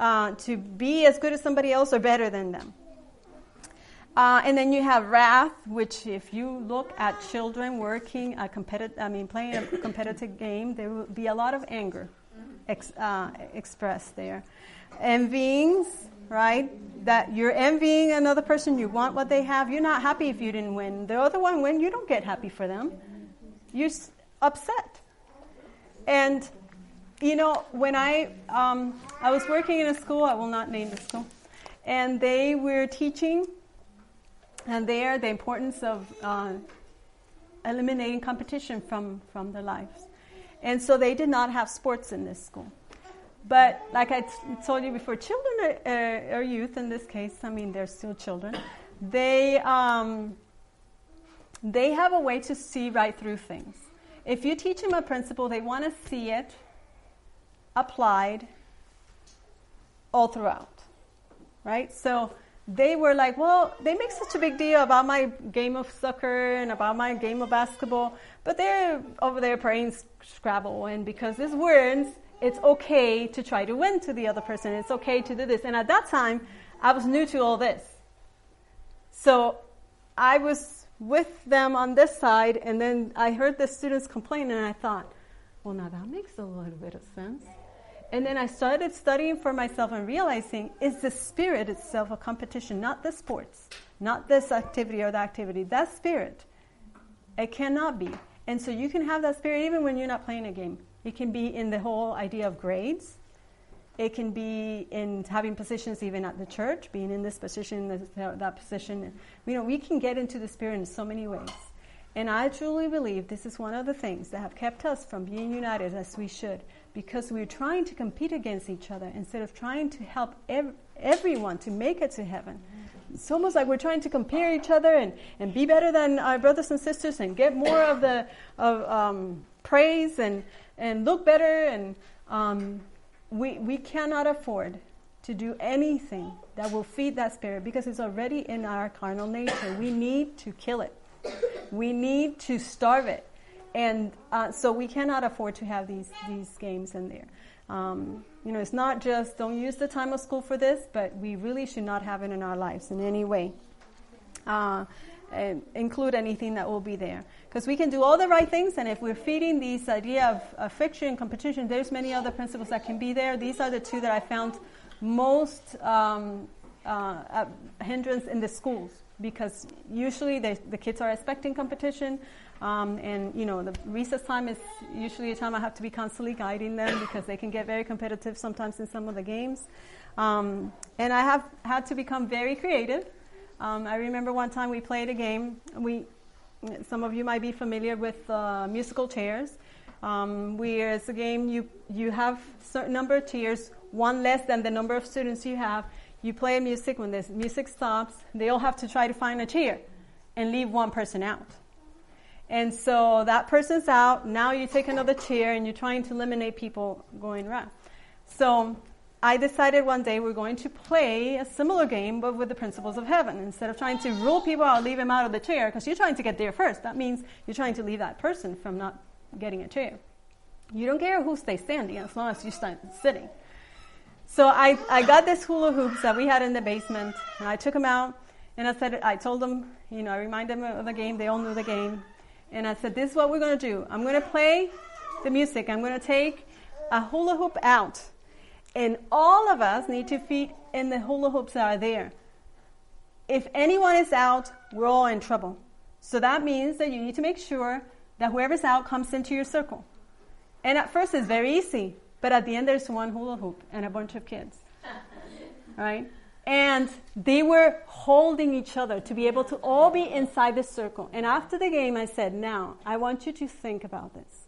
be as good as somebody else or better than them. And then you have wrath, which if you look at children playing a competitive game, there will be a lot of anger expressed there. Envyings, right? That you're envying another person, you want what they have. You're not happy if you didn't win. The other one win, you don't get happy for them. You're upset. And, when I was working in a school, I will not name the school, and they were teaching, and there the importance of eliminating competition from their lives. And so they did not have sports in this school. But like I told you before, children or youth in this case, they're still children, they have a way to see right through things. If you teach them a principle, they want to see it applied all throughout, right? So they were like, well, they make such a big deal about my game of soccer and about my game of basketball, but they're over there playing Scrabble, and because this wins, it's okay to try to win to the other person. It's okay to do this. And at that time, I was new to all this. So I was with them on this side, and then I heard the students complain, and I thought, well, now that makes a little bit of sense. And then I started studying for myself and realizing, is the spirit itself a competition, not the sports, not this activity or that activity, that spirit. It cannot be. And so you can have that spirit even when you're not playing a game. It can be in the whole idea of grades. It can be in having positions even at the church, being in this position, that position. You know, we can get into the spirit in so many ways. And I truly believe this is one of the things that have kept us from being united as we should, because we're trying to compete against each other instead of trying to help everyone to make it to heaven. It's almost like we're trying to compare each other and be better than our brothers and sisters and get more of the praise and look better. And we cannot afford to do anything that will feed that spirit, because it's already in our carnal nature. We need to kill it. We need to starve it. And so we cannot afford to have these games in there. You know, it's not just don't use the time of school for this, but we really should not have it in our lives in any way. And include anything that will be there. Because we can do all the right things, and if we're feeding this idea of friction and competition, there's many other principles that can be there. These are the two that I found most hindrance in the schools, because usually the kids are expecting competition. And, you know, the recess time is usually a time I have to be constantly guiding them, because they can get very competitive sometimes in some of the games. And I have had to become very creative. I remember one time we played a game. Some of you might be familiar with musical chairs. Where it's a game you have a certain number of chairs, one less than the number of students you have. You play music. When the music stops, they all have to try to find a chair and leave one person out. And so that person's out. Now you take another chair and you're trying to eliminate people going around. So I decided one day we're going to play a similar game, but with the principles of heaven. Instead of trying to rule people out, leave them out of the chair, because you're trying to get there first. That means you're trying to leave that person from not getting a chair. You don't care who stays standing as long as you start sitting. So I got this hula hoops that we had in the basement, and I took them out, and I told them, you know, I reminded them of the game. They all knew the game. And I said, this is what we're going to do. I'm going to play the music. I'm going to take a hula hoop out. And all of us need to feed in the hula hoops that are there. If anyone is out, we're all in trouble. So that means that you need to make sure that whoever's out comes into your circle. And at first it's very easy. But at the end there's one hula hoop and a bunch of kids. Right? And they were holding each other to be able to all be inside the circle. And after the game, I said, now, I want you to think about this.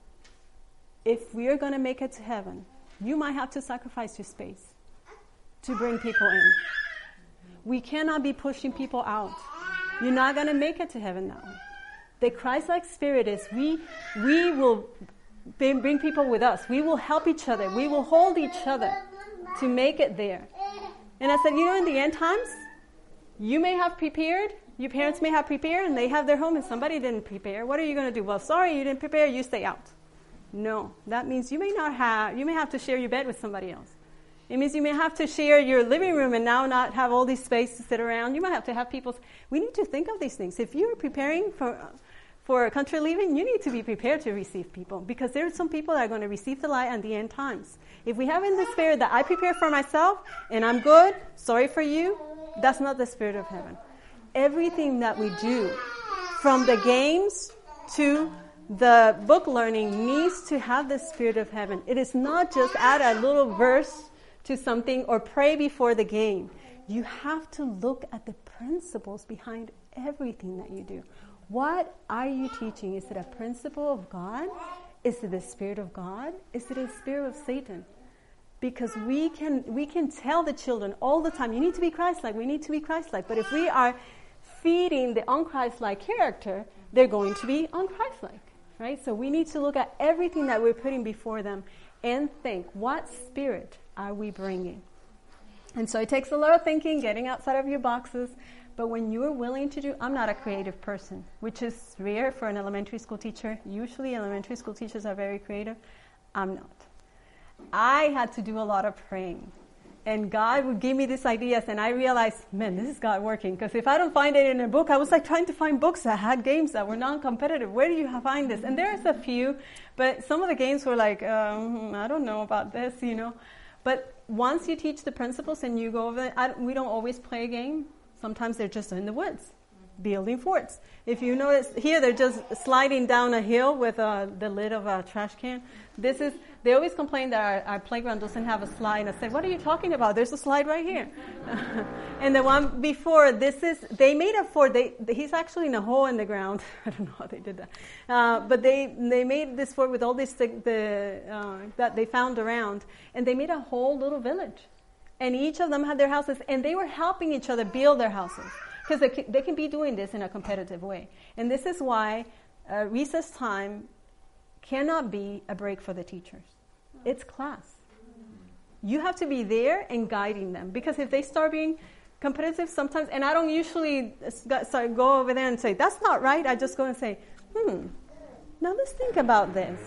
If we are going to make it to heaven, you might have to sacrifice your space to bring people in. We cannot be pushing people out. You're not going to make it to heaven that way. The Christ-like spirit is we will bring people with us. We will help each other. We will hold each other to make it there. And I said, you know, in the end times, you may have prepared, your parents may have prepared, and they have their home, and somebody didn't prepare. What are you going to do? Well, sorry, you didn't prepare, you stay out. No, that means you may have to share your bed with somebody else. It means you may have to share your living room and now not have all this space to sit around. You might have to have people. We need to think of these things. If you're preparing for a country leaving, you need to be prepared to receive people, because there are some people that are going to receive the light at the end times. If we have in the spirit that I prepare for myself and I'm good, sorry for you, that's not the spirit of heaven. Everything that we do, from the games to the book learning, needs to have the spirit of heaven. It is not just add a little verse to something or pray before the game. You have to look at the principles behind everything that you do. What are you teaching? Is it a principle of God? Is it the spirit of God? Is it a spirit of Satan? Because we can tell the children all the time, you need to be Christ-like, we need to be Christ-like. But if we are feeding the un-Christ-like character, they're going to be un-Christ-like, right? So we need to look at everything that we're putting before them and think, what spirit are we bringing? And so it takes a lot of thinking, getting outside of your boxes. But when you are willing to do, I'm not a creative person, which is rare for an elementary school teacher. Usually elementary school teachers are very creative. I'm not. I had to do a lot of praying And God would give me these ideas, and I realized, man, this is God working. Because if I don't find it in a book, I was like trying to find books that had games that were non-competitive. Where do you find this? And there's a few, but some of the games were like, I don't know about this, But once you teach the principles and you go over it, we don't always play a game. Sometimes they're just in the woods, building forts. If you notice here, they're just sliding down a hill with the lid of a trash can. They always complain that our playground doesn't have a slide. I said, what are you talking about? There's a slide right here. And the one before, they made a fort. He's actually in a hole in the ground. I don't know how they did that. But they made this fort with all this that they found around. And they made a whole little village. And each of them had their houses. And they were helping each other build their houses. Because they can be doing this in a competitive way. And this is why recess time cannot be a break for the teachers. It's class. You have to be there and guiding them. Because if they start being competitive sometimes, and I don't usually go over there and say, that's not right. I just go and say, now let's think about this.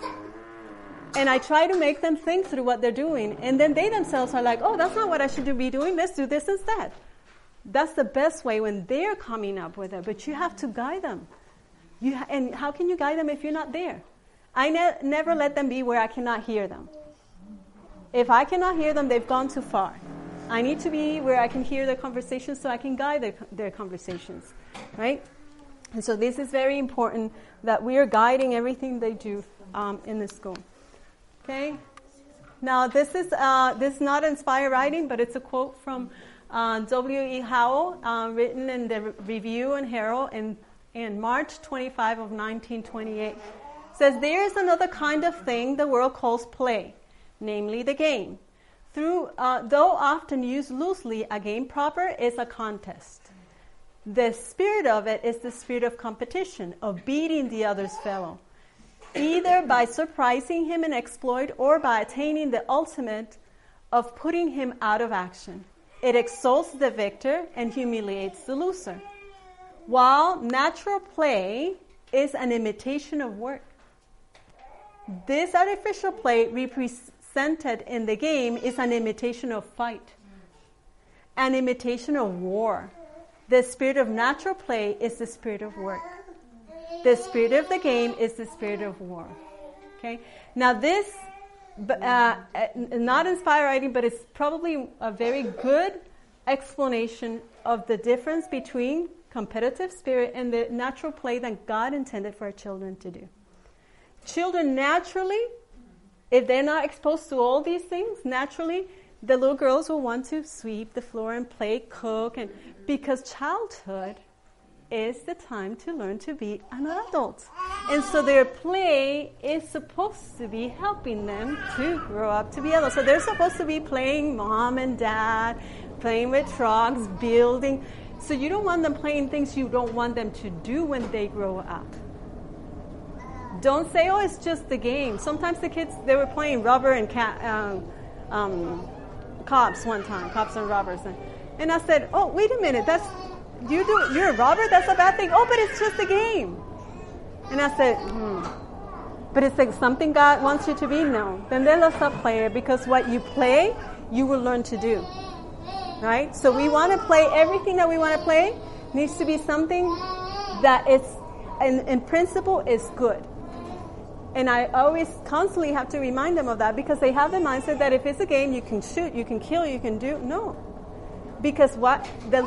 And I try to make them think through what they're doing. And then they themselves are like, oh, that's not what I should be doing. Let's do this instead. That's the best way when they're coming up with it. But you have to guide them. And how can you guide them if you're not there? I never let them be where I cannot hear them. If I cannot hear them, they've gone too far. I need to be where I can hear their conversations so I can guide their conversations, right? And so this is very important that we are guiding everything they do in the school. Okay? Now this is not inspired writing, but it's a quote from W.E. Howell, written in the Review and Herald in March 25 of 1928. Says, there is another kind of thing the world calls play, namely the game. Though often used loosely, a game proper is a contest. The spirit of it is the spirit of competition, of beating the other's fellow, either by surprising him in exploit or by attaining the ultimate of putting him out of action. It exalts the victor and humiliates the loser. While natural play is an imitation of work, this artificial play represented in the game is an imitation of fight, an imitation of war. The spirit of natural play is the spirit of work. The spirit of the game is the spirit of war. Okay. Now this, not inspired writing, but it's probably a very good explanation of the difference between competitive spirit and the natural play that God intended for our children to do. Children naturally, if they're not exposed to all these things, naturally, the little girls will want to sweep the floor and play, cook, and because childhood is the time to learn to be an adult. And so their play is supposed to be helping them to grow up to be adults. So they're supposed to be playing mom and dad, playing with trucks, building. So you don't want them playing things you don't want them to do when they grow up. Don't say, oh, it's just the game. Sometimes the kids, they were playing rubber and cops one time, cops and robbers. And I said, oh, wait a minute, you're a robber? That's a bad thing. Oh, but it's just a game. And I said, but it's like something God wants you to be? No. Then let's not play it, because what you play, you will learn to do. Right? So we want to play, everything that we want to play needs to be something that is, in principle, is good. And I always constantly have to remind them of that, because they have the mindset that if it's a game, you can shoot, you can kill, you can do. No. Because what the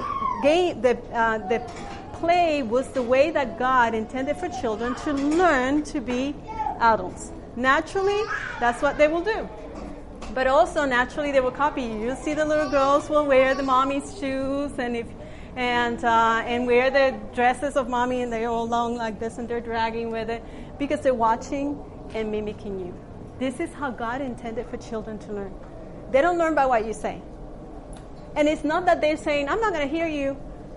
play was the way that God intended for children to learn to be adults. Naturally, that's what they will do. But also naturally they will copy you. You'll see the little girls will wear the mommy's shoes and wear the dresses of mommy, and they're all long like this and they're dragging with it, because they're watching and mimicking you. This is how God intended for children to learn. They don't learn by what you say. And it's not that they're saying, I'm not going to hear you.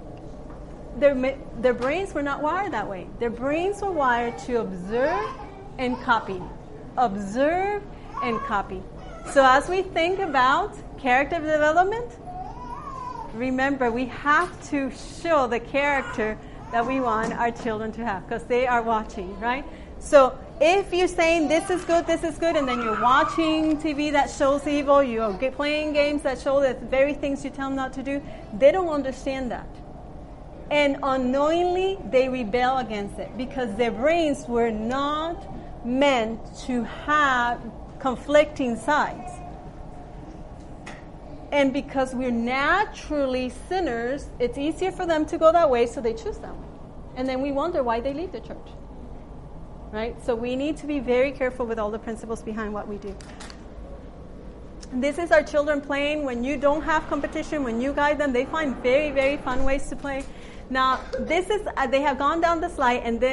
Their brains were not wired that way. Their brains were wired to observe and copy. Observe and copy. So as we think about character development, remember we have to show the character that we want our children to have, because they are watching, right? So if you're saying this is good, and then you're watching TV that shows evil, you're playing games that show the very things you tell them not to do, they don't understand that. And unknowingly, they rebel against it because their brains were not meant to have conflicting sides. And because we're naturally sinners, it's easier for them to go that way, so they choose that way. And then we wonder why they leave the church. Right? So we need to be very careful with all the principles behind what we do. And this is our children playing. When you don't have competition, when you guide them, they find very, very fun ways to play. Now, this is, they have gone down the slide, and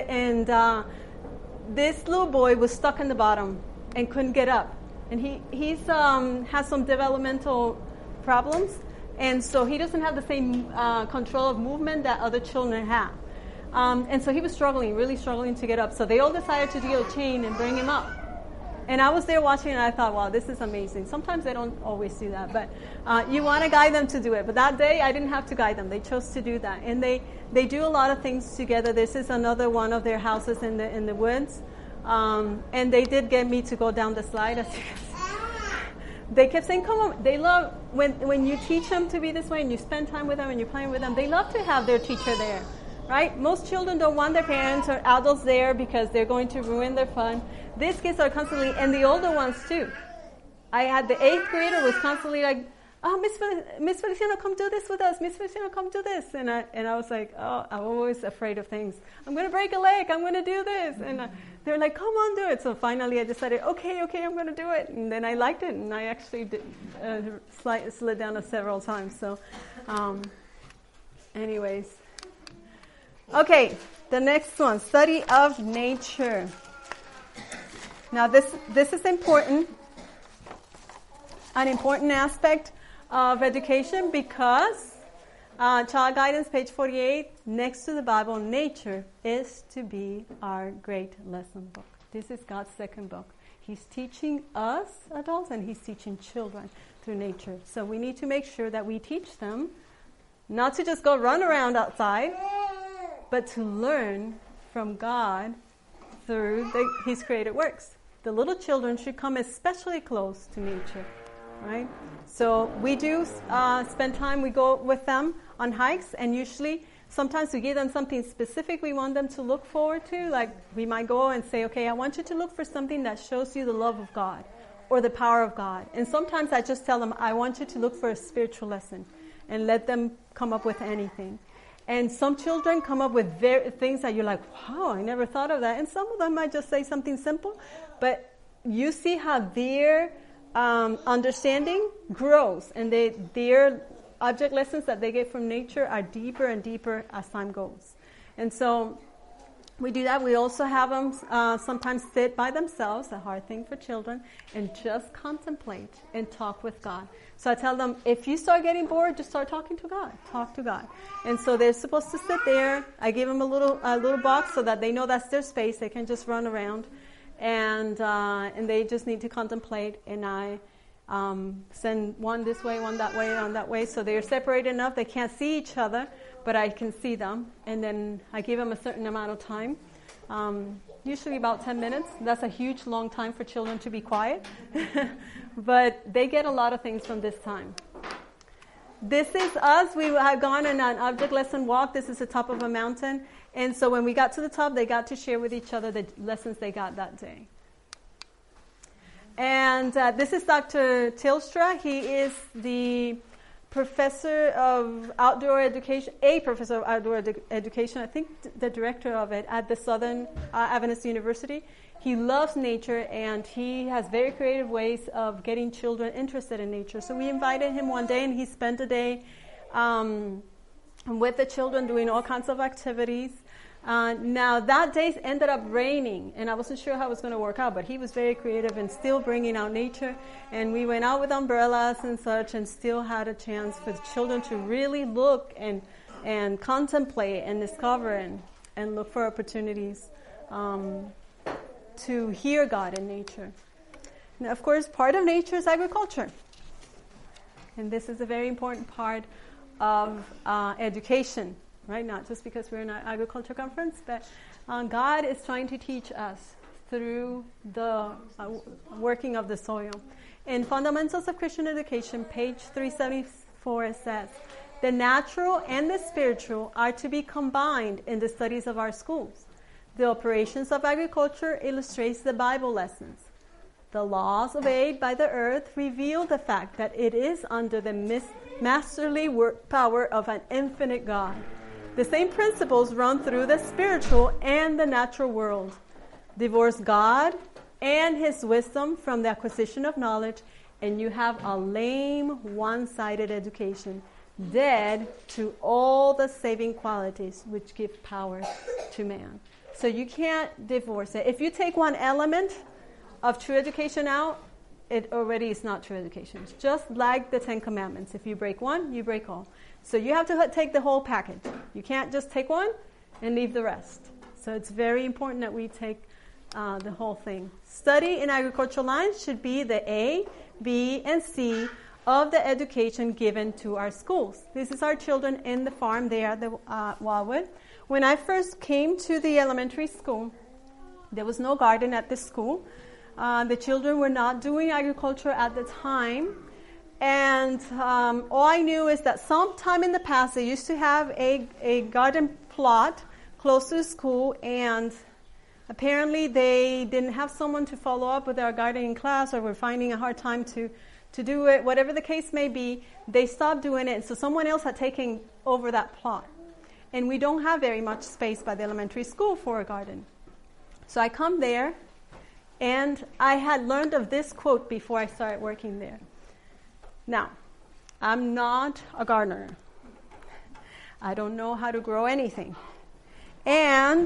this little boy was stuck in the bottom and couldn't get up. And he's has some developmental problems, and so he doesn't have the same control of movement that other children have. And so he was really struggling to get up. So they all decided to do a chain and bring him up. And I was there watching, and I thought, wow, this is amazing. Sometimes they don't always do that, but you want to guide them to do it. But that day, I didn't have to guide them. They chose to do that. And they do a lot of things together. This is another one of their houses in the woods. And they did get me to go down the slide. As you can see. They kept saying, come on. They love, when you teach them to be this way and you spend time with them and you're playing with them, they love to have their teacher there. Right? Most children don't want their parents or adults there because they're going to ruin their fun. These kids are constantly, and the older ones too. I had the 8th grader was constantly like, oh, Miss Feliciano, come do this with us. Miss Feliciano, come do this. And I was like, oh, I'm always afraid of things. I'm going to break a leg. I'm going to do this. And they're like, come on, do it. So finally I decided, okay, I'm going to do it. And then I liked it, and I actually did, slid down several times. So anyways. Okay, the next one, study of nature. Now this is important, an important aspect of education because Child Guidance, page 48, next to the Bible, nature is to be our great lesson book. This is God's second book. He's teaching us adults and He's teaching children through nature. So we need to make sure that we teach them not to just go run around outside, but to learn from God through His created works. The little children should come especially close to nature, right? So we do spend time, we go with them on hikes, and usually, sometimes we give them something specific we want them to look forward to. Like we might go and say, okay, I want you to look for something that shows you the love of God or the power of God. And sometimes I just tell them, I want you to look for a spiritual lesson and let them come up with anything. And some children come up with things that you're like, wow, I never thought of that. And some of them might just say something simple, but you see how their understanding grows, and their object lessons that they get from nature are deeper and deeper as time goes. And so we do that. We also have them sometimes sit by themselves, a hard thing for children, and just contemplate and talk with God. So I tell them, if you start getting bored, just start talking to God. Talk to God. And so they're supposed to sit there. I give them a little box so that they know that's their space. They can just run around. And they just need to contemplate. And I send one this way, one that way, one that way. So they're separated enough. They can't see each other, but I can see them. And then I give them a certain amount of time. Usually about 10 minutes. That's a huge long time for children to be quiet. But they get a lot of things from this time. This is us. We have gone on an object lesson walk. This is the top of a mountain. And so when we got to the top, they got to share with each other the lessons they got that day. And this is Dr. Tilstra. He is the professor of outdoor education, I think the director of it at the Southern Adventist University. He loves nature, and he has very creative ways of getting children interested in nature. So we invited him one day, and he spent a day with the children doing all kinds of activities. Now, that day ended up raining, and I wasn't sure how it was going to work out, but he was very creative and still bringing out nature. And we went out with umbrellas and such and still had a chance for the children to really look and contemplate and discover and look for opportunities to hear God in nature. Now, of course, part of nature is agriculture. And this is a very important part of education. Right? Not just because we're in an agriculture conference, but God is trying to teach us through the working of the soil. In Fundamentals of Christian Education, page 374, it says, the natural and the spiritual are to be combined in the studies of our schools. The operations of agriculture illustrates the Bible lessons. The laws obeyed by the earth reveal the fact that it is under the masterly power of an infinite God. The same principles run through the spiritual and the natural world. Divorce God and His wisdom from the acquisition of knowledge, and you have a lame, one-sided education, dead to all the saving qualities which give power to man. So you can't divorce it. If you take one element of true education out, it already is not true education. It's just like the Ten Commandments. If you break one, you break all. So you have to take the whole package. You can't just take one and leave the rest. So it's very important that we take the whole thing. Study in agricultural lines should be the A, B, and C of the education given to our schools. This is our children in the farm there at the Wildwood. When I first came to the elementary school, there was no garden at the school. The children were not doing agriculture at the time. And all I knew is that sometime in the past they used to have a garden plot close to the school, and apparently they didn't have someone to follow up with our gardening class, or were finding a hard time to do it. Whatever the case may be, they stopped doing it, so someone else had taken over that plot. And we don't have very much space by the elementary school for a garden. So I come there, and I had learned of this quote before I started working there. Now, I'm not a gardener. I don't know how to grow anything. And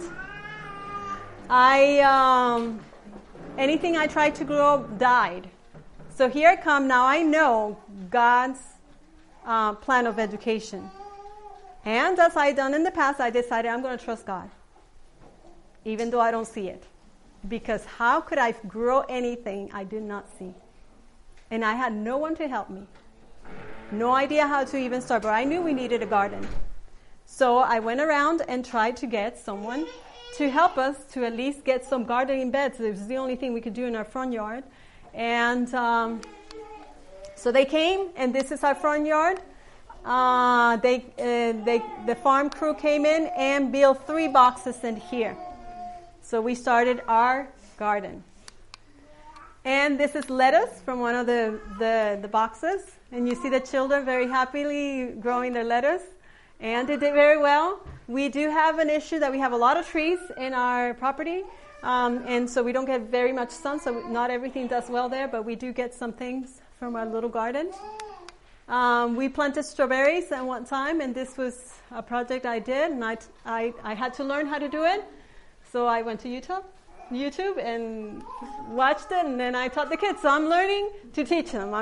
anything I tried to grow died. So here I come. Now I know God's plan of education. And as I done in the past, I decided I'm going to trust God, even though I don't see it. Because how could I grow anything I did not see? And I had no one to help me. No idea how to even start, but I knew we needed a garden. So I went around and tried to get someone to help us to at least get some gardening beds. It was the only thing we could do in our front yard. And so they came, and this is our front yard. The farm crew came in and built 3 boxes in here. So we started our garden. And this is lettuce from one of the boxes. And you see the children very happily growing their lettuce. And they did very well. We do have an issue that we have a lot of trees in our property. And so we don't get very much sun, so not everything does well there, but we do get some things from our little garden. We planted strawberries at one time, and this was a project I did, and I had to learn how to do it. So I went to YouTube and watched it, and then I taught the kids. So I'm learning to teach them.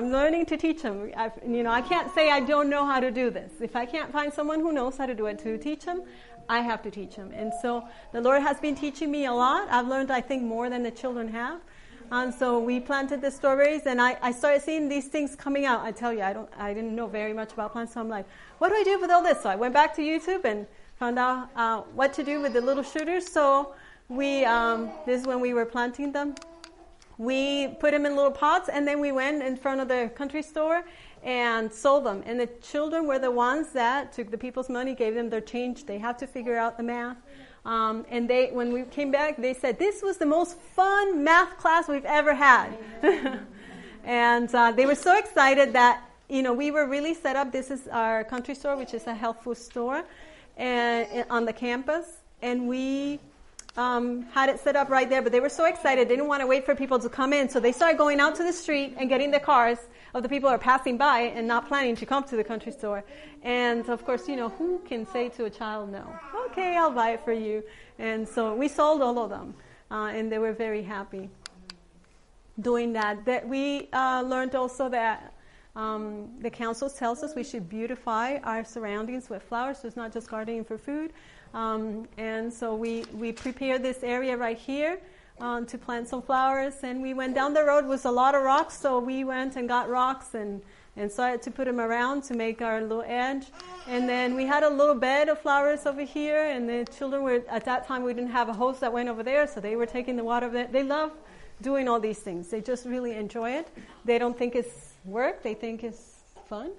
I can't say I don't know how to do this. If I can't find someone who knows how to do it to teach them, I have to teach them. And so the Lord has been teaching me a lot. I've learned, I think, more than the children have. And so we planted the strawberries, and I started seeing these things coming out. I tell you, I didn't know very much about plants, so I'm like, what do I do with all this? So I went back to YouTube and found out what to do with the little shooters. So this is when we were planting them. We put them in little pots, and then we went in front of the country store and sold them. And the children were the ones that took the people's money, gave them their change. They have to figure out the math. And when we came back, they said, this was the most fun math class we've ever had. And they were so excited that, we were really set up. This is our country store, which is a health food store on the campus. And we had it set up right there, but they were so excited. They didn't want to wait for people to come in. So they started going out to the street and getting the cars of the people who are passing by and not planning to come to the country store. And of course, who can say to a child no? Okay, I'll buy it for you. And so we sold all of them, and they were very happy doing that. That we learned also that the council tells us we should beautify our surroundings with flowers. So it's not just gardening for food. And so we prepared this area right here to plant some flowers, and we went down the road with a lot of rocks, so we went and got rocks and And so I had to put them around to make our little edge. And then we had a little bed of flowers over here, and the children were, at that time we didn't have a hose that went over there, so they were taking the water. They love doing all these things. They just really enjoy it. They don't think it's work, they think it's fun.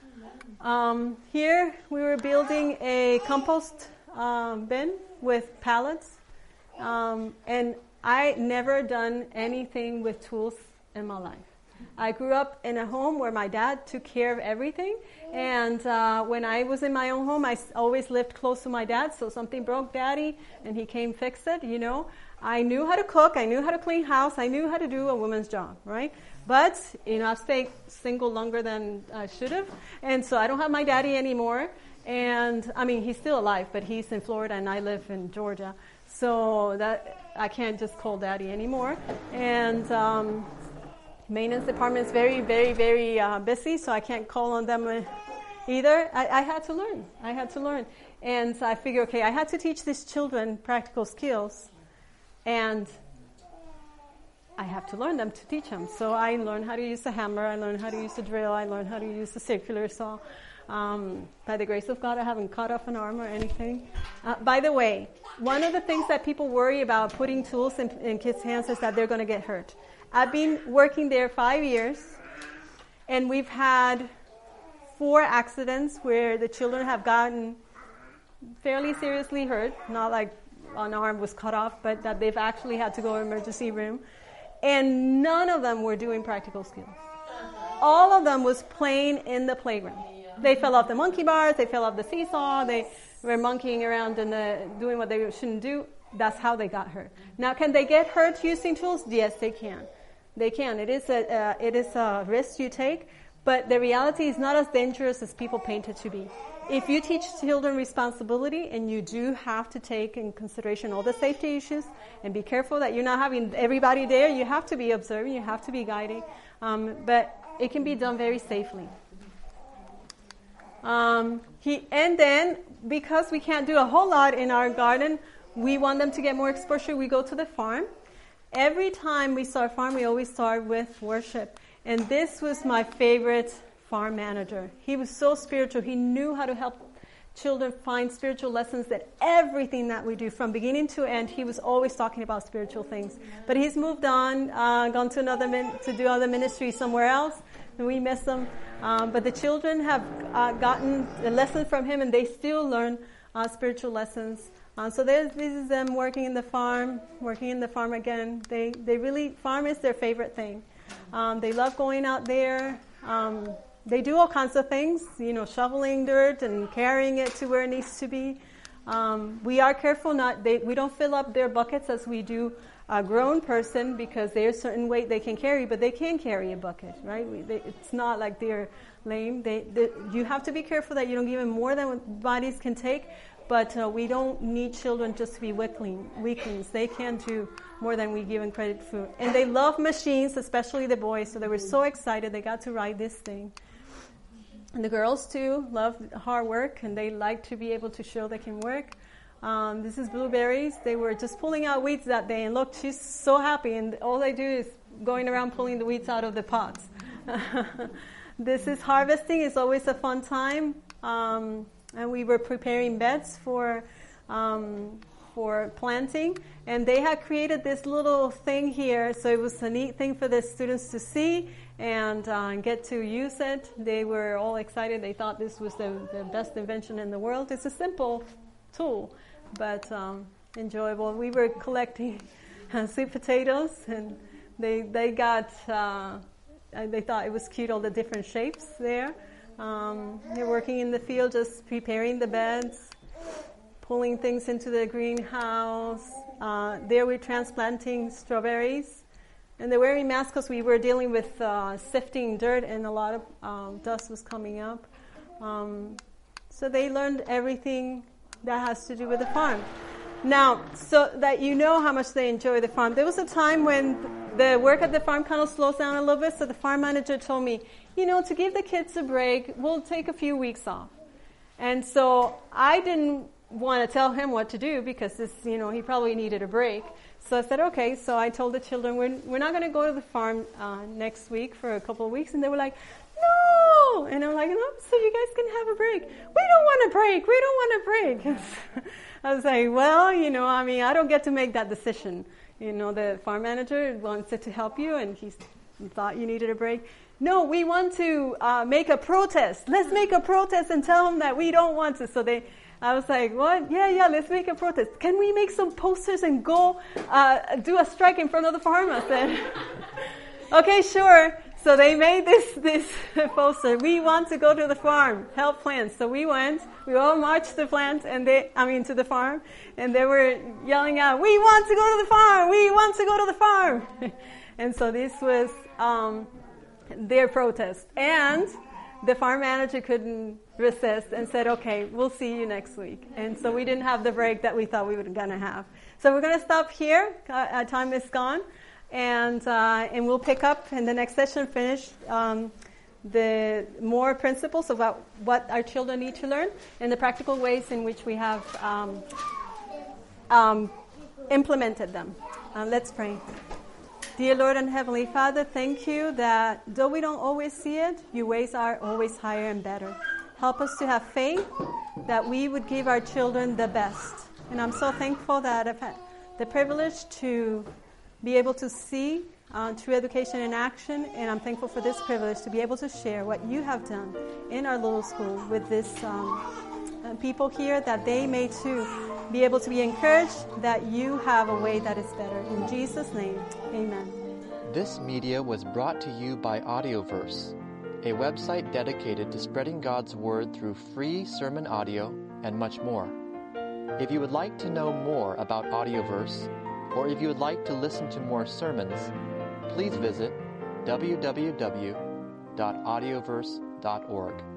Here we were building a compost bin with pallets. And I never done anything with tools in my life. I grew up in a home where my dad took care of everything. And when I was in my own home, I always lived close to my dad. So something broke Daddy, and he came fix it, you know. I knew how to cook. I knew how to clean house. I knew how to do a woman's job, right? But, you know, I've stayed single longer than I should have. And so I don't have my daddy anymore. And, I mean, he's still alive, but he's in Florida and I live in Georgia. So that I can't just call daddy anymore. And maintenance department is very, very, very busy, so I can't call on them either. I had to learn. And so I figured, okay, I had to teach these children practical skills. And I have to learn them to teach them. So I learned how to use a hammer. I learned how to use a drill. I learned how to use a circular saw. By the grace of God, I haven't cut off an arm or anything. By the way, one of the things that people worry about putting tools in kids' hands is that they're going to get hurt. I've been working there 5 years, and we've had 4 accidents where the children have gotten fairly seriously hurt. Not like an arm was cut off, but that they've actually had to go to the emergency room. And none of them were doing practical skills. All of them was playing in the playground. They fell off the monkey bars, they fell off the seesaw, they were monkeying around and doing what they shouldn't do. That's how they got hurt. Now, can they get hurt using tools? Yes, they can. They can. It is a risk you take, but the reality is not as dangerous as people paint it to be. If you teach children responsibility, and you do have to take in consideration all the safety issues and be careful that you're not having everybody there, you have to be observing, you have to be guiding, but it can be done very safely. And then, because we can't do a whole lot in our garden, we want them to get more exposure. We go to the farm. Every time we start a farm, we always start with worship. And this was my favorite farm manager. He was so spiritual. He knew how to help children find spiritual lessons, that everything that we do from beginning to end, he was always talking about spiritual things. But he's moved on, gone to to do other ministry somewhere else, and we miss him. But the children have gotten a lesson from him, and they still learn spiritual lessons. So this is them working in the farm again. They really, farm is their favorite thing. They love going out there. They do all kinds of things, you know, shoveling dirt and carrying it to where it needs to be. We are careful we don't fill up their buckets as we do a grown person, because there's a certain weight they can carry, but they can carry a bucket, right? It's not like they're lame. You have to be careful that you don't give them more than what bodies can take, but we don't need children just to be weaklings. They can do more than we give them credit for. And they love machines, especially the boys, so they were so excited they got to ride this thing. And the girls, too, love hard work, and they like to be able to show they can work. This is blueberries. They were just pulling out weeds that day, and look, she's so happy, and all they do is going around pulling the weeds out of the pots. This is harvesting. It's always a fun time. And we were preparing beds for planting, and they had created this little thing here, so it was a neat thing for the students to see and get to use it. They were all excited. They thought this was the best invention in the world. It's a simple tool, but enjoyable. We were collecting sweet potatoes, and they got they thought it was cute, all the different shapes there. They're working in the field, just preparing the beds, pulling things into the greenhouse. There we're transplanting strawberries. And they're wearing masks because we were dealing with sifting dirt, and a lot of dust was coming up. So they learned everything that has to do with the farm. Now, so that you know how much they enjoy the farm, there was a time when the work at the farm kind of slows down a little bit, so the farm manager told me, to give the kids a break, we'll take a few weeks off. And so I didn't want to tell him what to do, because he probably needed a break. So I said, okay. So I told the children, we're not going to go to the farm next week for a couple of weeks. And they were like, no, go. And I'm like, no, so you guys can have a break. We don't want a break. We don't want a break. I was like, well, I don't get to make that decision. The farm manager wanted to help you, and he thought you needed a break. No, we want to make a protest. Let's make a protest and tell them that we don't want to. So I was like, what? Yeah, let's make a protest. Can we make some posters and go do a strike in front of the farm? I said, okay, sure. So they made this poster. We want to go to the farm, help plants. So we went. We all marched to the plant to the farm, and they were yelling out, "We want to go to the farm! We want to go to the farm!" And so this was their protest. And the farm manager couldn't resist and said, "Okay, we'll see you next week." And so we didn't have the break that we thought we were going to have. So we're going to stop here. Our time is gone. And we'll pick up in the next session, finish the more principles about what our children need to learn and the practical ways in which we have implemented them. Let's pray. Dear Lord and Heavenly Father, thank you that though we don't always see it, your ways are always higher and better. Help us to have faith that we would give our children the best. And I'm so thankful that I've had the privilege to be able to see true education in action, and I'm thankful for this privilege to be able to share what you have done in our little school with this people here, that they may too be able to be encouraged that you have a way that is better. In Jesus' name, amen. This media was brought to you by Audioverse, a website dedicated to spreading God's Word through free sermon audio and much more. If you would like to know more about Audioverse, or if you would like to listen to more sermons, please visit www.audioverse.org.